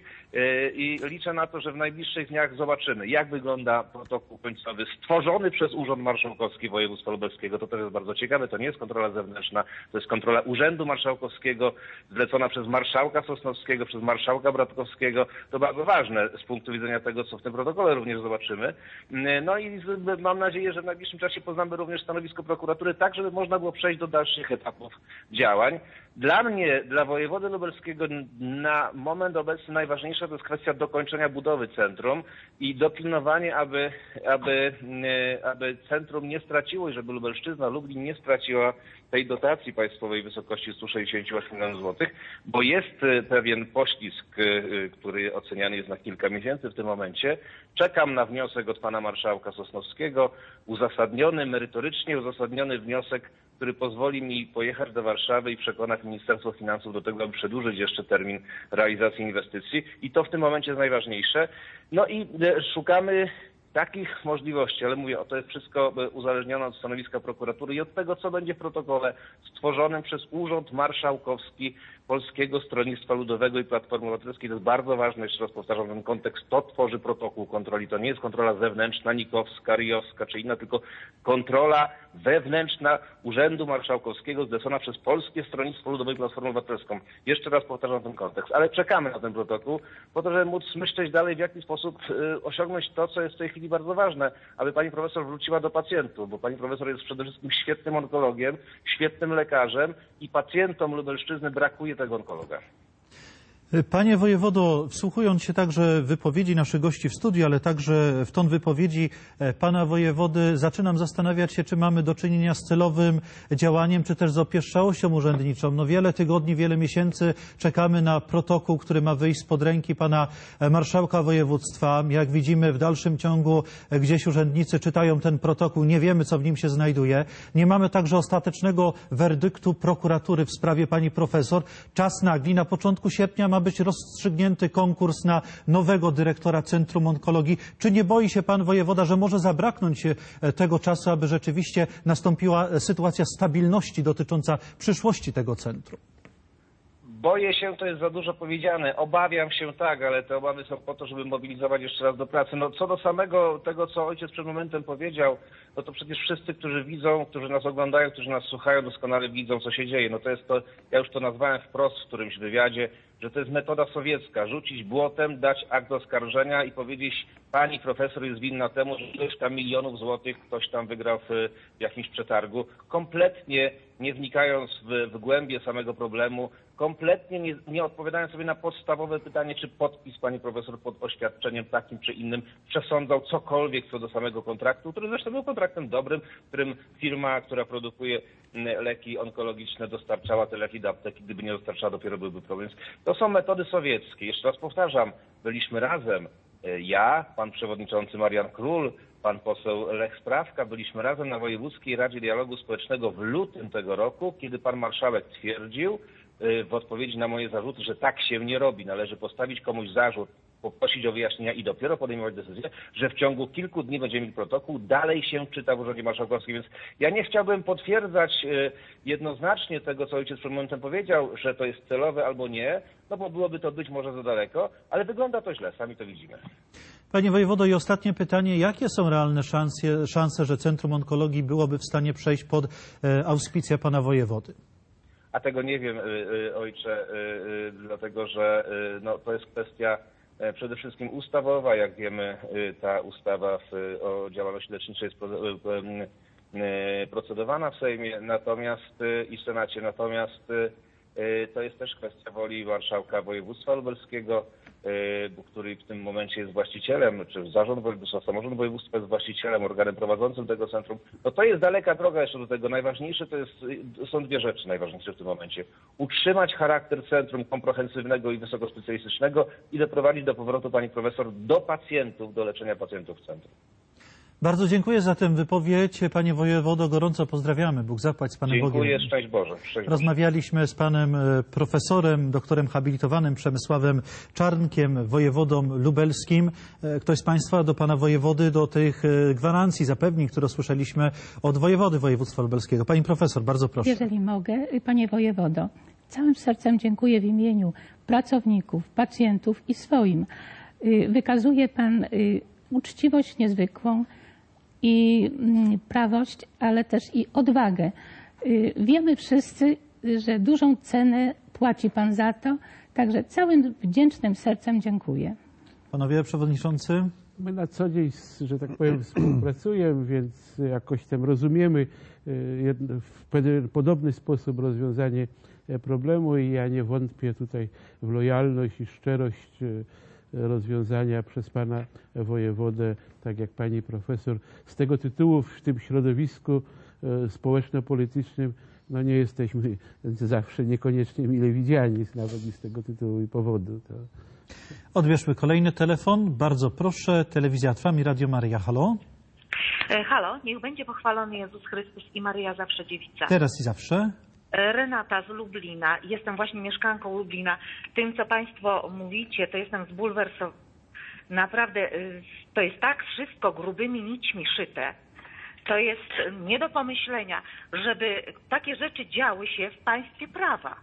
i liczę na to, że w najbliższych dniach zobaczymy, jak wygląda protokół końcowy stworzony przez Urząd Marszałkowski Województwa Lubelskiego. To też jest bardzo ciekawe, to nie jest kontrola zewnętrzna, to jest kontrola Urzędu Marszałkowskiego zlecona przez marszałka Sosnowskiego, przez marszałka Bratkowskiego. To bardzo ważne z punktu widzenia tego, co w tym protokole również zobaczymy. No i mam nadzieję, że w najbliższym czasie poznamy również stanowisko prokuratury, tak żeby można było przejść do dalszych etapów działań. Dla mnie, dla wojewody lubelskiego na moment obecny najważniejsza to jest kwestia dokończenia budowy centrum i dopilnowanie, aby, aby, aby centrum nie straciło i żeby Lubelszczyzna, Lublin nie straciła tej dotacji państwowej w wysokości stu sześćdziesięciu ośmiu milionów złotych, bo jest pewien poślizg, który oceniany jest na kilka miesięcy w tym momencie. Czekam na wniosek od pana marszałka Sosnowskiego, uzasadniony, merytorycznie uzasadniony wniosek, który pozwoli mi pojechać do Warszawy i przekonać Ministerstwo Finansów do tego, aby przedłużyć jeszcze termin realizacji inwestycji. I to w tym momencie jest najważniejsze. No i szukamy takich możliwości, ale mówię, to jest wszystko uzależnione od stanowiska prokuratury i od tego, co będzie w protokole stworzonym przez Urząd Marszałkowski Polskiego Stronnictwa Ludowego i Platformy Obywatelskiej. To jest bardzo ważne, jeszcze raz powtarzam ten kontekst, to tworzy protokół kontroli. To nie jest kontrola zewnętrzna, nikowska, ryjowska czy inna, tylko kontrola wewnętrzna Urzędu Marszałkowskiego zlecona przez Polskie Stronnictwo Ludowe i Platformę Obywatelską. Jeszcze raz powtarzam ten kontekst, ale czekamy na ten protokół po to, żeby móc myśleć dalej, w jaki sposób y, osiągnąć to, co jest w tej chwili bardzo ważne, aby pani profesor wróciła do pacjentów, bo pani profesor jest przede wszystkim świetnym onkologiem, świetnym lekarzem i pacjentom Lubelszczyzny brakuje tego onkologa. Panie wojewodo, wsłuchując się także w wypowiedzi naszych gości w studiu, ale także w ton wypowiedzi pana wojewody, zaczynam zastanawiać się, czy mamy do czynienia z celowym działaniem, czy też z opieszczałością urzędniczą. No wiele tygodni, wiele miesięcy czekamy na protokół, który ma wyjść spod ręki pana marszałka województwa. Jak widzimy, w dalszym ciągu gdzieś urzędnicy czytają ten protokół, nie wiemy, co w nim się znajduje. Nie mamy także ostatecznego werdyktu prokuratury w sprawie pani profesor. Czas nagli, na początku sierpnia ma być rozstrzygnięty konkurs na nowego dyrektora Centrum Onkologii. Czy nie boi się pan wojewoda, że może zabraknąć tego czasu, aby rzeczywiście nastąpiła sytuacja stabilności dotycząca przyszłości tego centrum? Boję się, to jest za dużo powiedziane. Obawiam się, tak, ale te obawy są po to, żeby mobilizować jeszcze raz do pracy. No, co do samego tego, co ojciec przed momentem powiedział, no to przecież wszyscy, którzy widzą, którzy nas oglądają, którzy nas słuchają, doskonale widzą, co się dzieje. No to jest to, ja już to nazwałem wprost w którymś wywiadzie, że to jest metoda sowiecka. Rzucić błotem, dać akt oskarżenia i powiedzieć, pani profesor jest winna temu, że ktoś tam milionów złotych ktoś tam wygrał w, w jakimś przetargu. Kompletnie nie wnikając w, w głębie samego problemu, kompletnie nie, nie odpowiadając sobie na podstawowe pytanie, czy podpis pani profesor pod oświadczeniem takim czy innym przesądzał cokolwiek co do samego kontraktu, który zresztą był kontraktem dobrym, w którym firma, która produkuje leki onkologiczne, dostarczała te leki do apteki. Gdyby nie dostarczała, dopiero byłby problem. To są metody sowieckie. Jeszcze raz powtarzam, byliśmy razem. Ja, pan przewodniczący Marian Król, pan poseł Lech Sprawka, byliśmy razem na Wojewódzkiej Radzie Dialogu Społecznego w lutym tego roku, kiedy pan marszałek twierdził w odpowiedzi na moje zarzuty, że tak się nie robi, należy postawić komuś zarzut, poprosić o wyjaśnienia i dopiero podejmować decyzję, że w ciągu kilku dni będziemy mieli protokół, dalej się czyta w Urzędzie Marszałkowskim, więc ja nie chciałbym potwierdzać jednoznacznie tego, co ojciec przed momentem powiedział, że to jest celowe albo nie, no bo byłoby to być może za daleko, ale wygląda to źle, sami to widzimy. Panie wojewodo, i ostatnie pytanie, jakie są realne szanse, szanse, że Centrum Onkologii byłoby w stanie przejść pod auspicję pana wojewody? A tego nie wiem, ojcze, dlatego że no, to jest kwestia przede wszystkim ustawowa. Jak wiemy, ta ustawa w, o działalności leczniczej jest procedowana w Sejmie natomiast i w Senacie, natomiast to jest też kwestia woli marszałka województwa lubelskiego, który w tym momencie jest właścicielem, czy zarząd województwa, samorząd województwa jest właścicielem, organem prowadzącym tego centrum. No to jest daleka droga jeszcze do tego. Najważniejsze to jest, są dwie rzeczy najważniejsze w tym momencie. Utrzymać charakter centrum komprehensywnego i wysokospecjalistycznego i doprowadzić do powrotu pani profesor do pacjentów, do leczenia pacjentów w centrum. Bardzo dziękuję za tę wypowiedź. Panie wojewodo, gorąco pozdrawiamy. Bóg zapłać z Panem Dziękuję, Bogiem. szczęść Boże. Szczęść Boże. Rozmawialiśmy z panem e, profesorem, doktorem habilitowanym Przemysławem Czarnkiem, wojewodą lubelskim. E, Ktoś z państwa do pana wojewody, do tych e, gwarancji, zapewnień, które usłyszeliśmy od wojewody województwa lubelskiego. Pani profesor, bardzo proszę. Jeżeli mogę, panie wojewodo, całym sercem dziękuję w imieniu pracowników, pacjentów i swoim. Y, Wykazuje pan y, uczciwość niezwykłą i mm, prawość, ale też i odwagę. Y, Wiemy wszyscy, że dużą cenę płaci pan za to, także całym wdzięcznym sercem dziękuję. Panowie przewodniczący. My na co dzień, że tak powiem, współpracujemy, więc jakoś tam rozumiemy jedno, w pewien podobny sposób rozwiązanie problemu i ja nie wątpię tutaj w lojalność i szczerość rozwiązania przez pana wojewodę, tak jak pani profesor. Z tego tytułu w tym środowisku społeczno-politycznym no nie jesteśmy zawsze niekoniecznie mile widziani, nawet i z tego tytułu i powodu. To... Odbierzmy kolejny telefon. Bardzo proszę. Telewizja Trwam i Radio Maryja. Halo? E, Halo, niech będzie pochwalony Jezus Chrystus i Maryja zawsze dziewica. Teraz i zawsze. E, Renata z Lublina. Jestem właśnie mieszkanką Lublina. Tym, co państwo mówicie, to jestem zbulwersowana. Naprawdę, e, to jest tak wszystko grubymi nićmi szyte. To jest nie do pomyślenia, żeby takie rzeczy działy się w państwie prawa.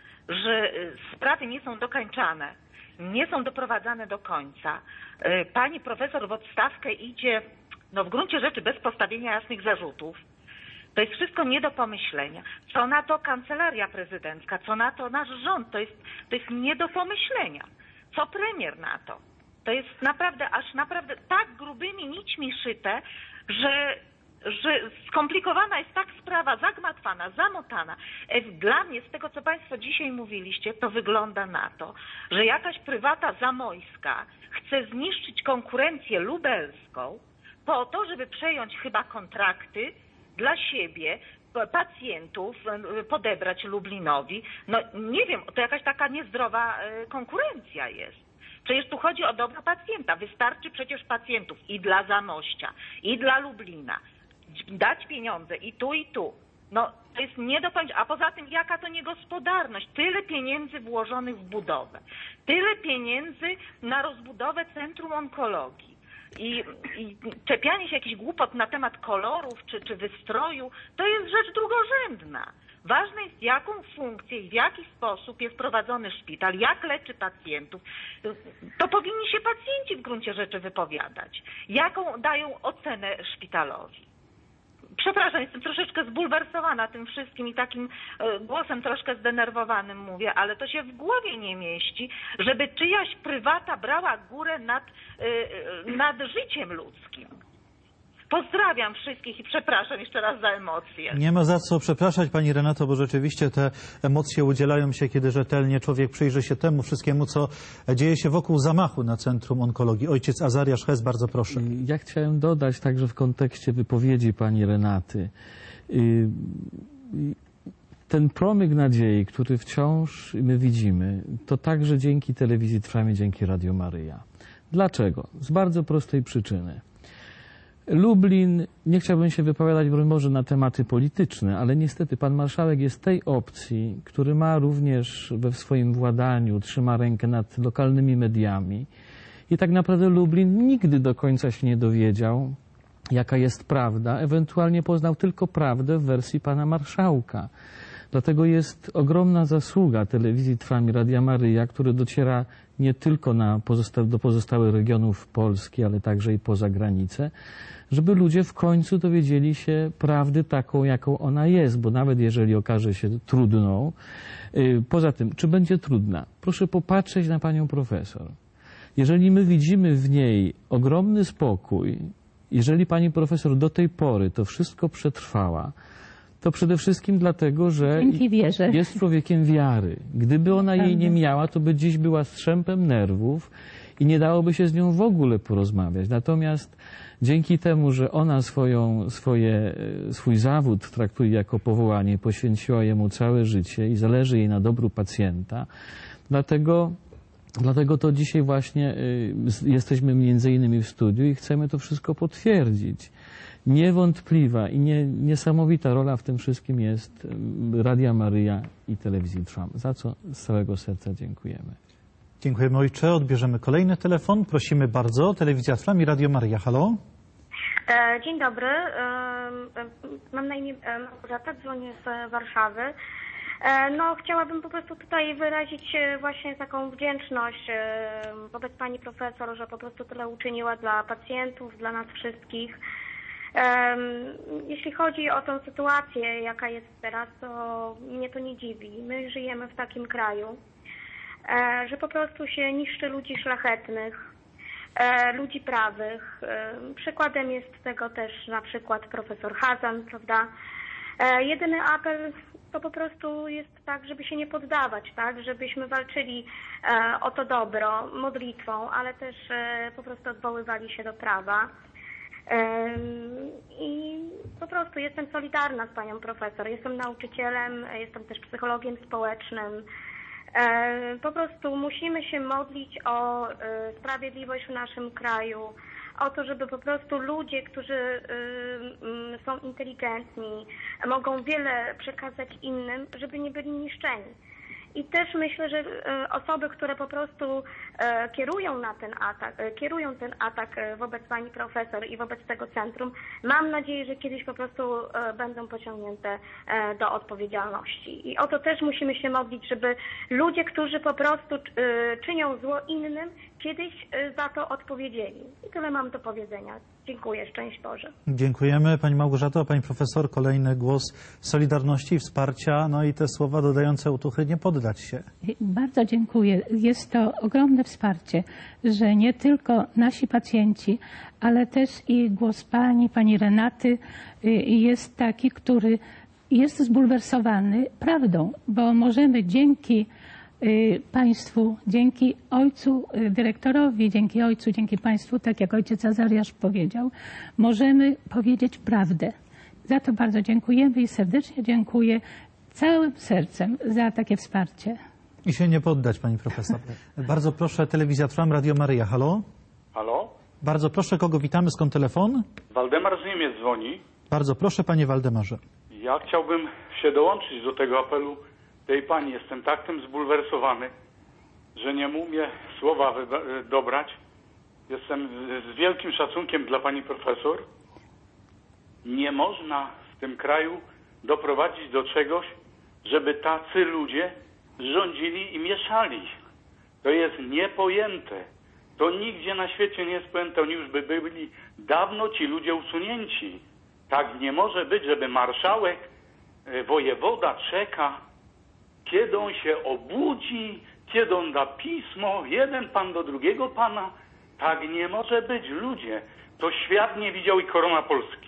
Że e, sprawy nie są dokańczane, nie są doprowadzane do końca. E, pani profesor w odstawkę idzie, no w gruncie rzeczy bez postawienia jasnych zarzutów. To jest wszystko nie do pomyślenia. Co na to kancelaria prezydencka, co na to nasz rząd, to jest, to jest nie do pomyślenia. Co premier na to? To jest naprawdę, aż naprawdę tak grubymi nićmi szyte, że, że skomplikowana jest tak sprawa, zagmatwana, zamotana. Dla mnie, z tego co państwo dzisiaj mówiliście, to wygląda na to, że jakaś prywata zamojska chce zniszczyć konkurencję lubelską po to, żeby przejąć chyba kontrakty dla siebie, pacjentów, podebrać Lublinowi. No nie wiem, to jakaś taka niezdrowa konkurencja jest. Przecież tu chodzi o dobro pacjenta. Wystarczy przecież pacjentów i dla Zamościa, i dla Lublina. Dać pieniądze i tu, i tu. No to jest nie do końca. A poza tym jaka to niegospodarność. Tyle pieniędzy włożonych w budowę. Tyle pieniędzy na rozbudowę Centrum Onkologii. I, I czepianie się jakichś głupot na temat kolorów czy, czy wystroju, to jest rzecz drugorzędna. Ważne jest, jaką funkcję i w jaki sposób jest prowadzony szpital, jak leczy pacjentów. To powinni się pacjenci w gruncie rzeczy wypowiadać. Jaką dają ocenę szpitalowi. Przepraszam, jestem troszeczkę zbulwersowana tym wszystkim i takim głosem troszkę zdenerwowanym mówię, ale to się w głowie nie mieści, żeby czyjaś prywata brała górę nad, nad życiem ludzkim. Pozdrawiam wszystkich i przepraszam jeszcze raz za emocje. Nie ma za co przepraszać, pani Renato, bo rzeczywiście te emocje udzielają się, kiedy rzetelnie człowiek przyjrzy się temu wszystkiemu, co dzieje się wokół zamachu na Centrum Onkologii. Ojciec Azariasz Hes, bardzo proszę. Ja chciałem dodać także w kontekście wypowiedzi pani Renaty. Ten promyk nadziei, który wciąż my widzimy, to także dzięki Telewizji Trwam i dzięki Radio Maryja. Dlaczego? Z bardzo prostej przyczyny. Lublin, nie chciałbym się wypowiadać broń może na tematy polityczne, ale niestety pan marszałek jest tej opcji, który ma również we swoim władaniu, trzyma rękę nad lokalnymi mediami i tak naprawdę Lublin nigdy do końca się nie dowiedział, jaka jest prawda, ewentualnie poznał tylko prawdę w wersji pana marszałka. Dlatego jest ogromna zasługa Telewizji Trwam i Radia Maryja, które dociera nie tylko na pozosta- do pozostałych regionów Polski, ale także i poza granicę, żeby ludzie w końcu dowiedzieli się prawdy taką, jaką ona jest, bo nawet jeżeli okaże się trudną, yy, poza tym, czy będzie trudna? Proszę popatrzeć na panią profesor. Jeżeli my widzimy w niej ogromny spokój, jeżeli pani profesor do tej pory to wszystko przetrwała, to przede wszystkim dlatego, że jest człowiekiem wiary. Gdyby ona jej nie miała, to by dziś była strzępem nerwów i nie dałoby się z nią w ogóle porozmawiać. Natomiast dzięki temu, że ona swoją, swoje, swój zawód traktuje jako powołanie, poświęciła jemu całe życie i zależy jej na dobru pacjenta, dlatego Dlatego to dzisiaj właśnie y, jesteśmy między innymi w studiu i chcemy to wszystko potwierdzić. Niewątpliwa i nie, niesamowita rola w tym wszystkim jest Radia Maryja i Telewizji Trwam, za co z całego serca dziękujemy. Dziękujemy, ojcze. Odbierzemy kolejny telefon. Prosimy bardzo. Telewizja Trwam i Radio Maryja. Halo? Dzień dobry. Mam na imię Małgorzata, dzwonię z Warszawy. No, chciałabym po prostu tutaj wyrazić właśnie taką wdzięczność wobec pani profesor, że po prostu tyle uczyniła dla pacjentów, dla nas wszystkich. Jeśli chodzi o tą sytuację, jaka jest teraz, to mnie to nie dziwi. My żyjemy w takim kraju, że po prostu się niszczy ludzi szlachetnych, ludzi prawych. Przykładem jest tego też na przykład profesor Hazan, prawda? Jedyny apel to po prostu jest tak, żeby się nie poddawać, tak? Żebyśmy walczyli o to dobro modlitwą, ale też po prostu odwoływali się do prawa. I po prostu jestem solidarna z panią profesor. Jestem nauczycielem, jestem też psychologiem społecznym. Po prostu musimy się modlić o sprawiedliwość w naszym kraju, o to, żeby po prostu ludzie, którzy są inteligentni, mogą wiele przekazać innym, żeby nie byli niszczeni. I też myślę, że osoby, które po prostu kierują na ten atak, kierują ten atak wobec pani profesor i wobec tego centrum, mam nadzieję, że kiedyś po prostu będą pociągnięte do odpowiedzialności. I o to też musimy się modlić, żeby ludzie, którzy po prostu czynią zło innym, kiedyś za to odpowiedzieli. I tyle mam do powiedzenia. Dziękuję. Szczęść Boże. Dziękujemy pani Małgorzato. Pani profesor, kolejny głos solidarności, wsparcia, no i te słowa dodające otuchy, nie poddać się. Bardzo dziękuję. Jest to ogromne wsparcie, że nie tylko nasi pacjenci, ale też i głos pani, pani Renaty jest taki, który jest zbulwersowany prawdą, bo możemy dzięki Państwu, dzięki ojcu dyrektorowi, dzięki ojcu, dzięki Państwu, tak jak ojciec Azariasz powiedział, możemy powiedzieć prawdę. Za to bardzo dziękujemy i serdecznie dziękuję całym sercem za takie wsparcie. I się nie poddać, pani profesor. Bardzo proszę, Telewizja Trwam, Radio Maryja. Halo? Halo? Bardzo proszę, kogo witamy, skąd telefon? Waldemar z Niemiec dzwoni. Bardzo proszę, panie Waldemarze. Ja chciałbym się dołączyć do tego apelu tej pani. Jestem tak tym zbulwersowany, że nie umiem słowa dobrać. Jestem z wielkim szacunkiem dla pani profesor. Nie można w tym kraju doprowadzić do czegoś, żeby tacy ludzie rządzili i mieszali. To jest niepojęte. To nigdzie na świecie nie jest pojęte. Oni już by byli dawno ci ludzie usunięci. Tak nie może być, żeby marszałek, wojewoda czeka, kiedy on się obudzi, kiedy on da pismo, jeden pan do drugiego pana. Tak nie może być, ludzie. To świat nie widział i korona Polski.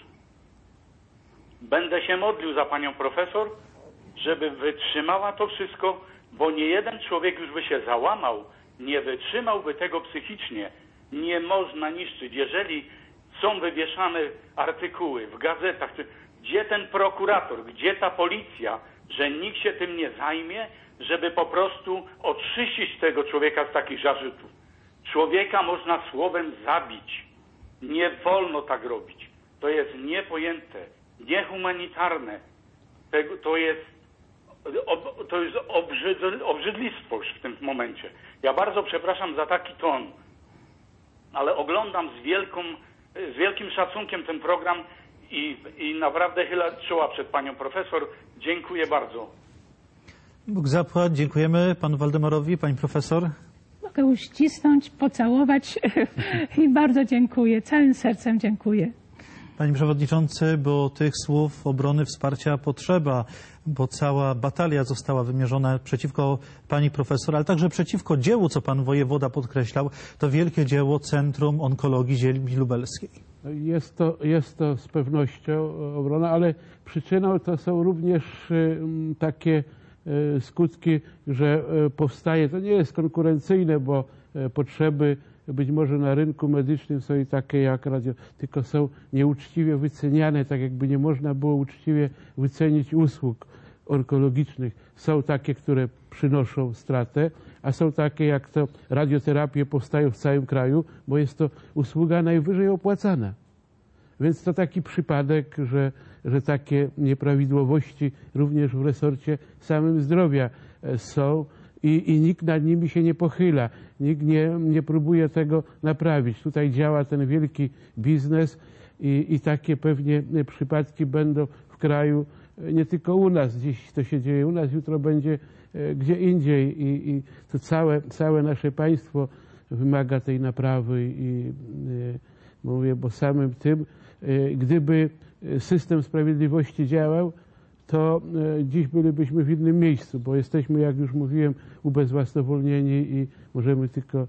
Będę się modlił za panią profesor, żeby wytrzymała to wszystko, bo nie jeden człowiek już by się załamał, nie wytrzymałby tego psychicznie. Nie można niszczyć. Jeżeli są wywieszane artykuły w gazetach, gdzie ten prokurator, gdzie ta policja, że nikt się tym nie zajmie, żeby po prostu oczyścić tego człowieka z takich zarzutów. Człowieka można słowem zabić. Nie wolno tak robić. To jest niepojęte, niehumanitarne. To jest, to jest obrzyd, obrzydlistwo już w tym momencie. Ja bardzo przepraszam za taki ton, ale oglądam z, wielką, z wielkim szacunkiem ten program i, i naprawdę chylę czoła przed panią profesor. Dziękuję bardzo. Bóg zapłać. Dziękujemy panu Waldemarowi, pani profesor. Mogę uścisnąć, pocałować i bardzo dziękuję. Całym sercem dziękuję. Panie Przewodniczący, bo tych słów obrony, wsparcia potrzeba, bo cała batalia została wymierzona przeciwko pani profesor, ale także przeciwko dziełu, co pan wojewoda podkreślał, to wielkie dzieło Centrum Onkologii Ziemi Lubelskiej. Jest to, jest to z pewnością obrona, ale przyczyną to są również takie skutki, że powstaje, to nie jest konkurencyjne, bo potrzeby być może na rynku medycznym są i takie jak radio, tylko są nieuczciwie wyceniane, tak jakby nie można było uczciwie wycenić usług onkologicznych. Są takie, które przynoszą stratę, a są takie jak to radioterapie powstają w całym kraju, bo jest to usługa najwyżej opłacana. Więc to taki przypadek, że, że takie nieprawidłowości również w resorcie samym zdrowia są i, i nikt nad nimi się nie pochyla, nikt nie, nie próbuje tego naprawić. Tutaj działa ten wielki biznes i, i takie pewnie przypadki będą w kraju, nie tylko u nas. Dziś to się dzieje u nas, jutro będzie gdzie indziej i, i to całe, całe nasze państwo wymaga tej naprawy i mówię, bo samym tym, gdyby system sprawiedliwości działał, to dziś bylibyśmy w innym miejscu, bo jesteśmy, jak już mówiłem, ubezwłasnowolnieni i możemy tylko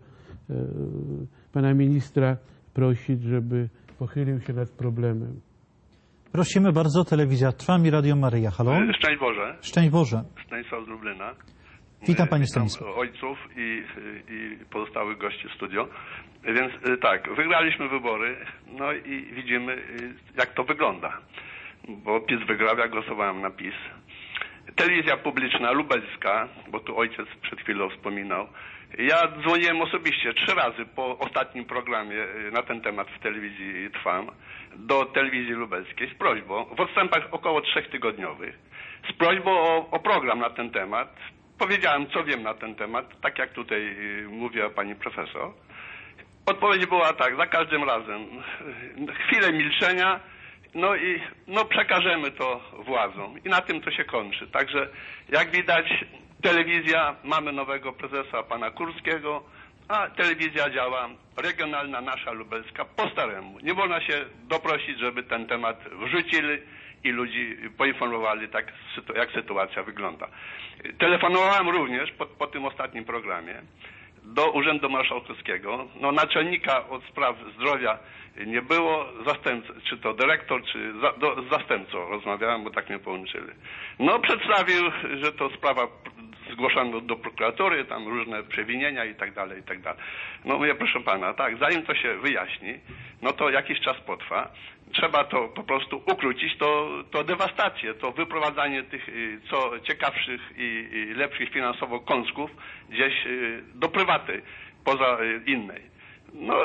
pana ministra prosić, żeby pochylił się nad problemem. Prosimy bardzo, telewizja Trwam i Radio Maryja. Halo? Szczęść Boże. Szczęść Boże. Stanisław z Lublina. Witam Panie Stanisław. Witam ojców i, i pozostałych gości studio. Więc tak, wygraliśmy wybory, no i widzimy, jak to wygląda. Bo PiS wygrał, ja głosowałem na PiS. Telewizja publiczna lubelska, bo tu ojciec przed chwilą wspominał. Ja dzwoniłem osobiście trzy razy po ostatnim programie na ten temat w telewizji Trwam do telewizji lubelskiej z prośbą, w odstępach około trzech tygodniowych, z prośbą o, o program na ten temat. Powiedziałem, co wiem na ten temat, tak jak tutaj mówiła pani profesor. Odpowiedź była tak, za każdym razem chwilę milczenia, no i no przekażemy to władzom i na tym to się kończy. Także jak widać, telewizja, mamy nowego prezesa pana Kurskiego, a telewizja działa, regionalna nasza lubelska, po staremu. Nie można się doprosić, żeby ten temat wrzucili i ludzi poinformowali, tak jak sytuacja wygląda. Telefonowałem również po, po tym ostatnim programie do Urzędu Marszałkowskiego. No, naczelnika od spraw zdrowia nie było, zastępcy, czy to dyrektor, czy za, do, z zastępcą rozmawiałem, bo tak mnie połączyli. No, przedstawił, że to sprawa zgłoszona do prokuratury, tam różne przewinienia i tak dalej, i tak dalej. No mówię, proszę pana, tak, zanim to się wyjaśni, no to jakiś czas potrwa. Trzeba to po prostu ukrócić, to, to dewastację, to wyprowadzanie tych co ciekawszych i, i lepszych finansowo kąsków gdzieś do prywaty, poza innej. No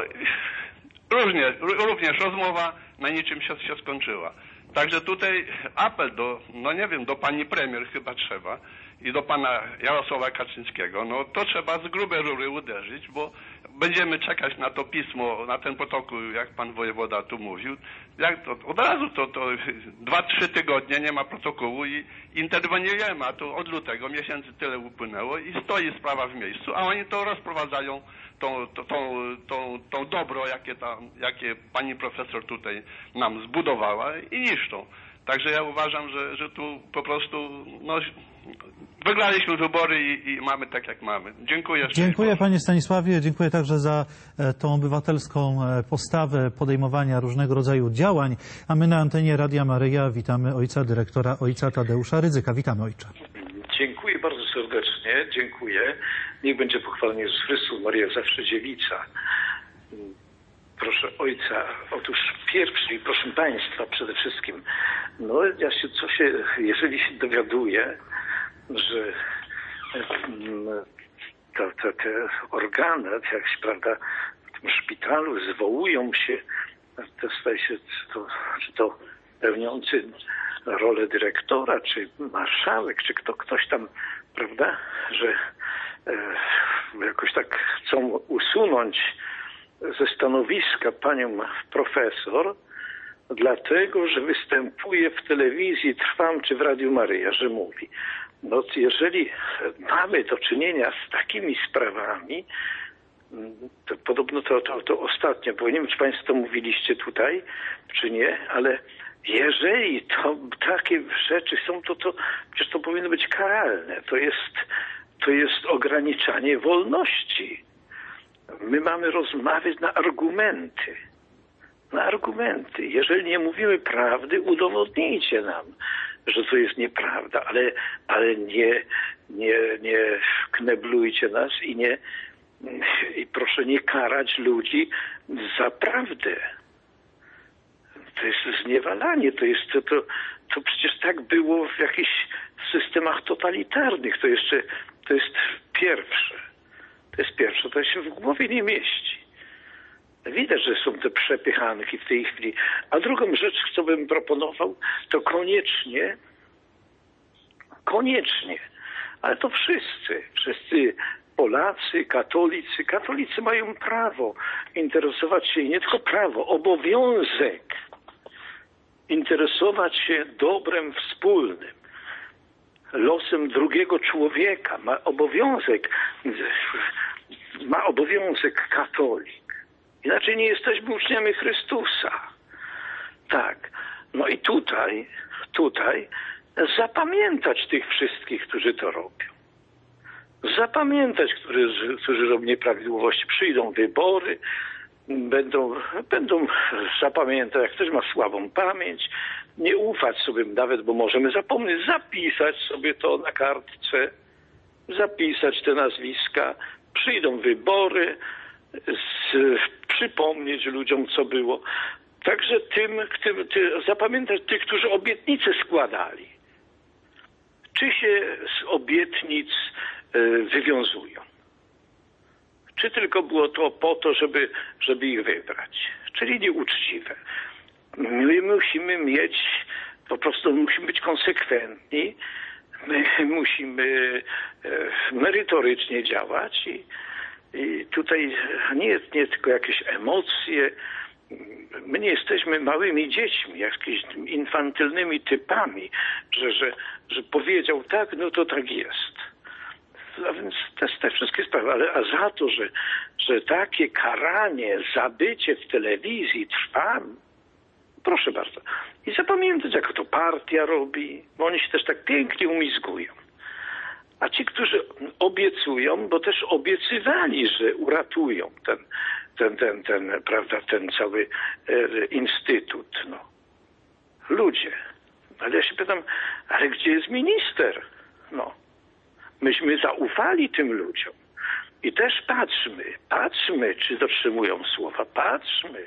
różnie, również rozmowa na niczym się, się skończyła. Także tutaj apel do, no nie wiem, do pani premier chyba trzeba i do pana Jarosława Kaczyńskiego, no to trzeba z grubej rury uderzyć, bo będziemy czekać na to pismo, na ten protokół, jak pan wojewoda tu mówił. Jak to, od razu to, to dwa, trzy tygodnie nie ma protokołu i interweniujemy, a tu od lutego miesięcy tyle upłynęło i stoi sprawa w miejscu, a oni to rozprowadzają, tą, tą, tą, tą, tą dobro, jakie, tam, jakie pani profesor tutaj nam zbudowała i niszczą. Także ja uważam, że, że tu po prostu no, wygraliśmy wybory i, i mamy tak, jak mamy. Dziękuję. Dziękuję panie Stanisławie, dziękuję także za tą obywatelską postawę podejmowania różnego rodzaju działań. A my na antenie Radia Maryja witamy ojca dyrektora, ojca Tadeusza Rydzyka. Witamy, ojcze. Dziękuję bardzo serdecznie, dziękuję. Niech będzie pochwalony Jezus Chrystus, Maryja zawsze dziewica. Proszę ojca, otóż pierwszy i proszę państwa przede wszystkim, no ja się, co się, jeżeli się dowiaduję, że te, te, te organy, jakś, prawda, w tym szpitalu zwołują się, to staje się, to, czy to pełniący rolę dyrektora, czy marszałek, czy kto, ktoś tam, prawda, że e, jakoś tak chcą usunąć ze stanowiska panią profesor, dlatego, że występuje w telewizji Trwam czy w Radiu Maryja, że mówi. No jeżeli mamy do czynienia z takimi sprawami, to podobno to, to, to ostatnio, bo nie wiem, czy państwo to mówiliście tutaj, czy nie, ale jeżeli to takie rzeczy są, to, to przecież to powinno być karalne. To jest, to jest ograniczanie wolności. My mamy rozmawiać na argumenty. Na argumenty. Jeżeli nie mówimy prawdy, udowodnijcie nam, że to jest nieprawda, ale, ale nie, nie, nie kneblujcie nas i nie i proszę nie karać ludzi za prawdę. To jest zniewalanie, to jest to, to, to przecież tak było w jakichś systemach totalitarnych. To jeszcze to jest pierwsze. To jest pierwsze, to się w głowie nie mieści. Widać, że są te przepychanki w tej chwili. A drugą rzecz, co bym proponował, to koniecznie, koniecznie, ale to wszyscy, wszyscy Polacy, katolicy, katolicy mają prawo interesować się, nie tylko prawo, obowiązek interesować się dobrem wspólnym, losem drugiego człowieka. Ma obowiązek, ma obowiązek katolik. Inaczej nie jesteśmy uczniami Chrystusa. Tak. No i tutaj, tutaj zapamiętać tych wszystkich, którzy to robią. Zapamiętać, którzy, którzy robią nieprawidłowości. Przyjdą wybory, będą, będą zapamiętać, jak ktoś ma słabą pamięć, nie ufać sobie nawet, bo możemy zapomnieć, zapisać sobie to na kartce, zapisać te nazwiska, przyjdą wybory, z, przypomnieć ludziom, co było. Także tym, tym ty, zapamiętać tych, którzy obietnice składali. Czy się z obietnic y, wywiązują? Czy tylko było to po to, żeby, żeby ich wybrać? Czyli nieuczciwe. My musimy mieć, po prostu musimy być konsekwentni, my musimy e, merytorycznie działać i, i tutaj nie, nie tylko jakieś emocje. My nie jesteśmy małymi dziećmi, jakimiś infantylnymi typami, że, że, że powiedział tak, no to tak jest. A więc te, te wszystkie sprawy, ale a za to, że, że takie karanie za bycie w telewizji trwa, proszę bardzo. I zapamiętać, jak to partia robi, bo oni się też tak pięknie umizgują. A ci, którzy obiecują, bo też obiecywali, że uratują ten, ten, ten, ten, prawda, ten cały e, instytut. No. Ludzie. Ale ja się pytam, ale gdzie jest minister? No. Myśmy zaufali tym ludziom. I też patrzmy, patrzmy, czy dotrzymują słowa. Patrzmy.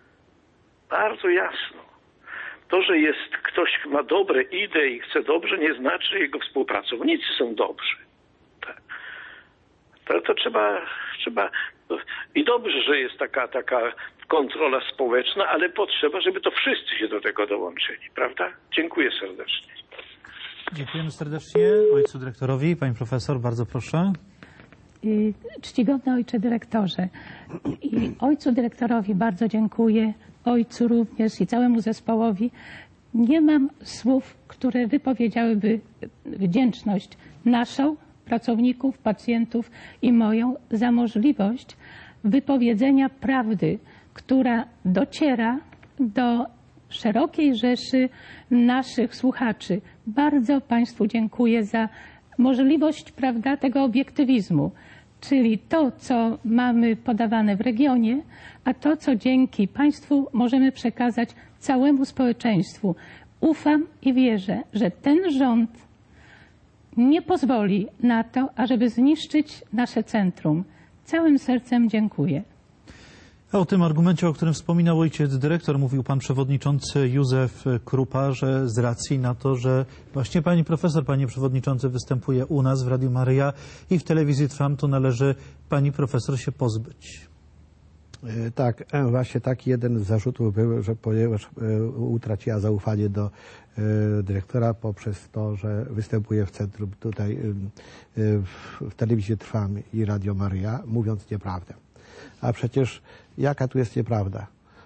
Bardzo jasno. To, że jest ktoś ma dobre idee i chce dobrze, nie znaczy, że jego współpracownicy są dobrzy. Tak. To, to trzeba, trzeba... I dobrze, że jest taka, taka kontrola społeczna, ale potrzeba, żeby to wszyscy się do tego dołączyli. Prawda? Dziękuję serdecznie. Dziękujemy serdecznie ojcu dyrektorowi. Pani profesor, bardzo proszę. Czcigodny ojcze dyrektorze, i ojcu dyrektorowi bardzo dziękuję, ojcu również i całemu zespołowi. Nie mam słów, które wypowiedziałyby wdzięczność naszą, pracowników, pacjentów i moją za możliwość wypowiedzenia prawdy, która dociera do szerokiej rzeszy naszych słuchaczy. Bardzo Państwu dziękuję za możliwość, prawda, tego obiektywizmu, czyli to, co mamy podawane w regionie, a to, co dzięki Państwu możemy przekazać całemu społeczeństwu. Ufam i wierzę, że ten rząd nie pozwoli na to, ażeby zniszczyć nasze centrum. Całym sercem dziękuję. A o tym argumencie, o którym wspominał ojciec dyrektor, mówił pan przewodniczący Józef Krupa, że z racji na to, że właśnie pani profesor, panie przewodniczący, występuje u nas w Radiu Maryja i w telewizji Trwam, to należy pani profesor się pozbyć. Tak, właśnie taki jeden z zarzutów był, że ponieważ utraciła zaufanie do dyrektora poprzez to, że występuje w centrum tutaj w telewizji Trwam i Radio Maryja, mówiąc nieprawdę. A przecież jaka tu jest nieprawda?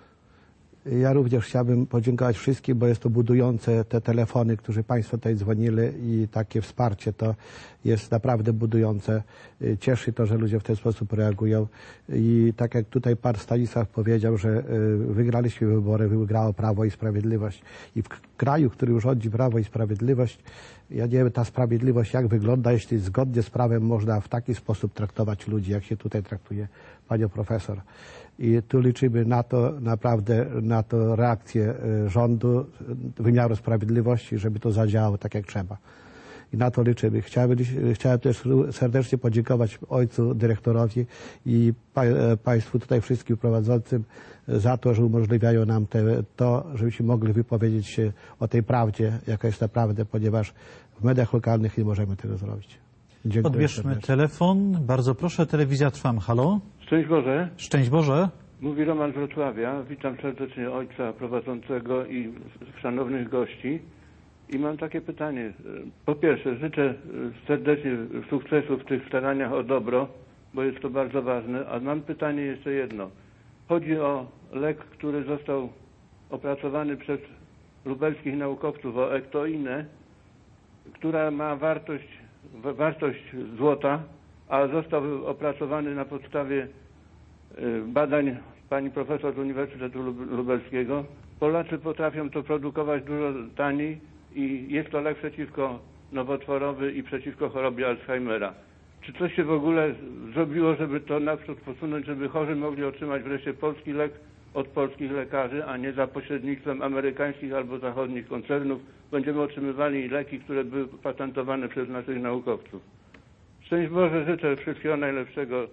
Ja również chciałbym podziękować wszystkim, bo jest to budujące te telefony, którzy Państwo tutaj dzwonili i takie wsparcie to jest naprawdę budujące. Cieszy to, że ludzie w ten sposób reagują i tak jak tutaj pan Stanisław powiedział, że wygraliśmy wybory, wygrało Prawo i Sprawiedliwość i w kraju, który rządzi Prawo i Sprawiedliwość, ja nie wiem, ta sprawiedliwość jak wygląda, jeśli zgodnie z prawem można w taki sposób traktować ludzi, jak się tutaj traktuje panią profesor. I tu liczymy na to, naprawdę na to reakcję rządu, wymiaru sprawiedliwości, żeby to zadziałało tak jak trzeba. I na to liczymy. Chciałem, chciałem też serdecznie podziękować ojcu dyrektorowi i pa, państwu tutaj wszystkim prowadzącym za to, że umożliwiają nam te, to, żebyśmy mogli wypowiedzieć się o tej prawdzie, jaka jest naprawdę, ponieważ w mediach lokalnych nie możemy tego zrobić. Dziękuję Odbierzmy serdecznie. telefon. Bardzo proszę, telewizja Trwam. Halo? Szczęść Boże. Szczęść Boże. Mówi Roman z Wrocławia. Witam serdecznie ojca prowadzącego i szanownych gości. I mam takie pytanie. Po pierwsze, życzę serdecznie sukcesu w tych staraniach o dobro, bo jest to bardzo ważne. A mam pytanie jeszcze jedno. Chodzi o lek, który został opracowany przez lubelskich naukowców, o ektoinę, która ma wartość, wartość złota, a został opracowany na podstawie badań pani profesor z Uniwersytetu Lubelskiego. Polacy potrafią to produkować dużo taniej i jest to lek przeciwko nowotworowy i przeciwko chorobie Alzheimera. Czy coś się w ogóle zrobiło, żeby to naprzód posunąć, żeby chorzy mogli otrzymać wreszcie polski lek od polskich lekarzy, a nie za pośrednictwem amerykańskich albo zachodnich koncernów będziemy otrzymywali leki, które były patentowane przez naszych naukowców. Szczęść Boże, życzę wszystkiego najlepszego.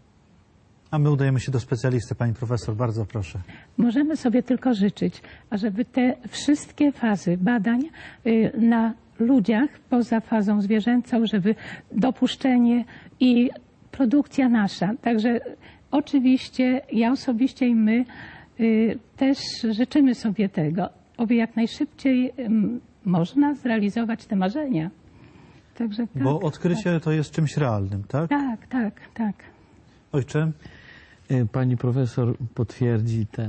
A my udajemy się do specjalisty, pani profesor. Bardzo proszę. Możemy sobie tylko życzyć, ażeby te wszystkie fazy badań y, na ludziach poza fazą zwierzęcą, żeby dopuszczenie i produkcja nasza. Także oczywiście ja osobiście i my y, też życzymy sobie tego, aby jak najszybciej y, można zrealizować te marzenia. Także tak, Bo odkrycie tak. to jest czymś realnym, tak? Tak, tak, tak. Ojcze? Pani profesor potwierdzi te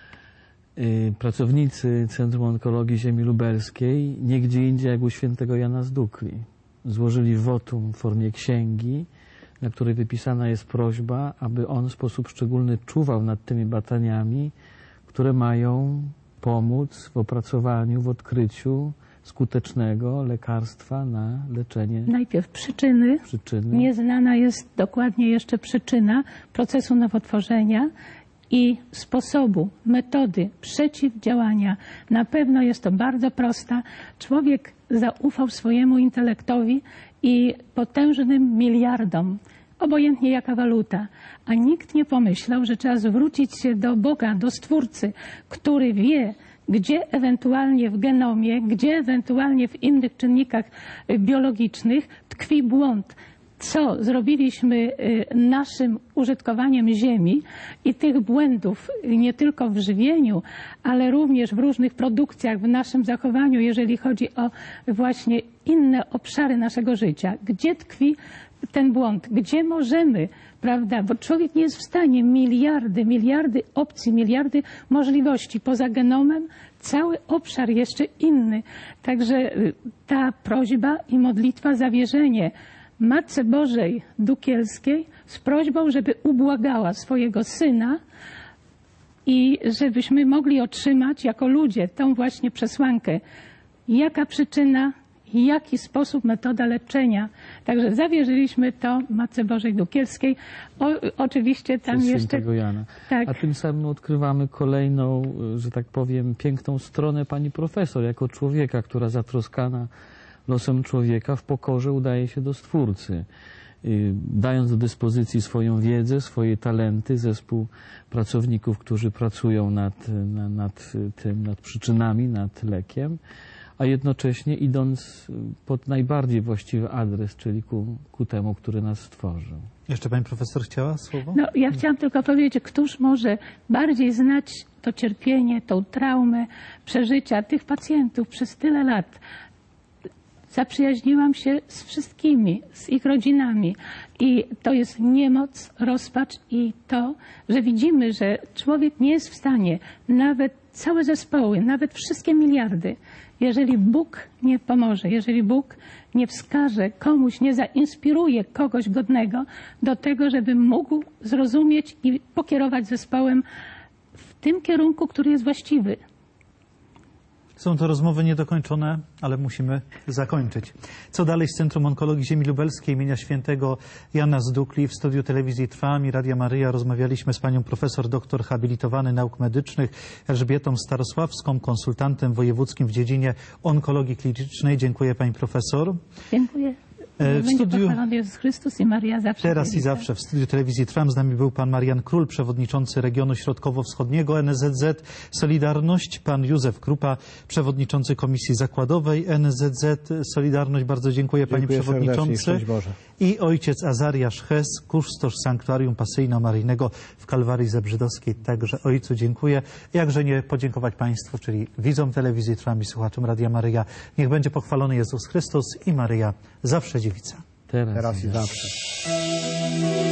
y, pracownicy Centrum Onkologii Ziemi Lubelskiej nie gdzie indziej jak u świętego Jana z Dukli. Złożyli wotum w formie księgi, na której wypisana jest prośba, aby on w sposób szczególny czuwał nad tymi badaniami, które mają pomóc w opracowaniu, w odkryciu skutecznego lekarstwa na leczenie Najpierw przyczyny. przyczyny. Nieznana jest dokładnie jeszcze przyczyna procesu nowotworzenia i sposobu, metody przeciwdziałania. Na pewno jest to bardzo prosta. Człowiek zaufał swojemu intelektowi i potężnym miliardom, obojętnie jaka waluta. A nikt nie pomyślał, że trzeba zwrócić się do Boga, do Stwórcy, który wie, gdzie ewentualnie w genomie, gdzie ewentualnie w innych czynnikach biologicznych tkwi błąd. Co zrobiliśmy naszym użytkowaniem ziemi i tych błędów nie tylko w żywieniu, ale również w różnych produkcjach, w naszym zachowaniu, jeżeli chodzi o właśnie inne obszary naszego życia. Gdzie tkwi ten błąd? Gdzie możemy, prawda? Bo człowiek nie jest w stanie miliardy, miliardy opcji, miliardy możliwości poza genomem, cały obszar jeszcze inny. Także ta prośba i modlitwa, zawierzenie Matce Bożej Dukielskiej z prośbą, żeby ubłagała swojego Syna i żebyśmy mogli otrzymać jako ludzie tą właśnie przesłankę, jaka przyczyna, jaki sposób, metoda leczenia. Także zawierzyliśmy to Matce Bożej Dukielskiej. O, oczywiście tam Przez jeszcze... świętego Jana. Tak. A tym samym odkrywamy kolejną, że tak powiem, piękną stronę pani profesor, jako człowieka, która zatroskana losem człowieka w pokorze udaje się do Stwórcy, dając do dyspozycji swoją wiedzę, swoje talenty, zespół pracowników, którzy pracują nad, nad tym, nad przyczynami, nad lekiem, a jednocześnie idąc pod najbardziej właściwy adres, czyli ku, ku temu, który nas stworzył. Jeszcze pani profesor chciała słowo? No, ja chciałam tylko powiedzieć, któż może bardziej znać to cierpienie, tą traumę, przeżycia tych pacjentów przez tyle lat. Zaprzyjaźniłam się z wszystkimi, z ich rodzinami i to jest niemoc, rozpacz i to, że widzimy, że człowiek nie jest w stanie, nawet całe zespoły, nawet wszystkie miliardy, jeżeli Bóg nie pomoże, jeżeli Bóg nie wskaże komuś, nie zainspiruje kogoś godnego do tego, żeby mógł zrozumieć i pokierować zespołem w tym kierunku, który jest właściwy. Są to rozmowy niedokończone, ale musimy zakończyć. Co dalej z Centrum Onkologii Ziemi Lubelskiej imienia świętego Jana z Dukli? W studiu telewizji Trwam i Radia Maryja rozmawialiśmy z panią profesor doktor habilitowany nauk medycznych Elżbietą Starosławską, konsultantem wojewódzkim w dziedzinie onkologii klinicznej. Dziękuję pani profesor. Dziękuję. W Będzie studiu... pochwalony Jezus Chrystus i Maria zawsze. Teraz i zawsze w studiu telewizji Trwam z nami był pan Marian Król, przewodniczący regionu środkowo-wschodniego N Z Z Solidarność, pan Józef Krupa, przewodniczący Komisji Zakładowej N Z Z Solidarność. Bardzo dziękuję, panie Dziękuję przewodniczący. serdecznie. Szczęść Boże. I ojciec Azariasz Hes, kustosz Sanktuarium Pasyjno-Maryjnego w Kalwarii Zebrzydowskiej. Także ojcu dziękuję. Jakże nie podziękować państwu, czyli widzom telewizji Trwam i słuchaczom Radia Maryja. Niech będzie pochwalony Jezus Chrystus i Maryja zawsze dziewica. Teraz, Teraz i zawsze.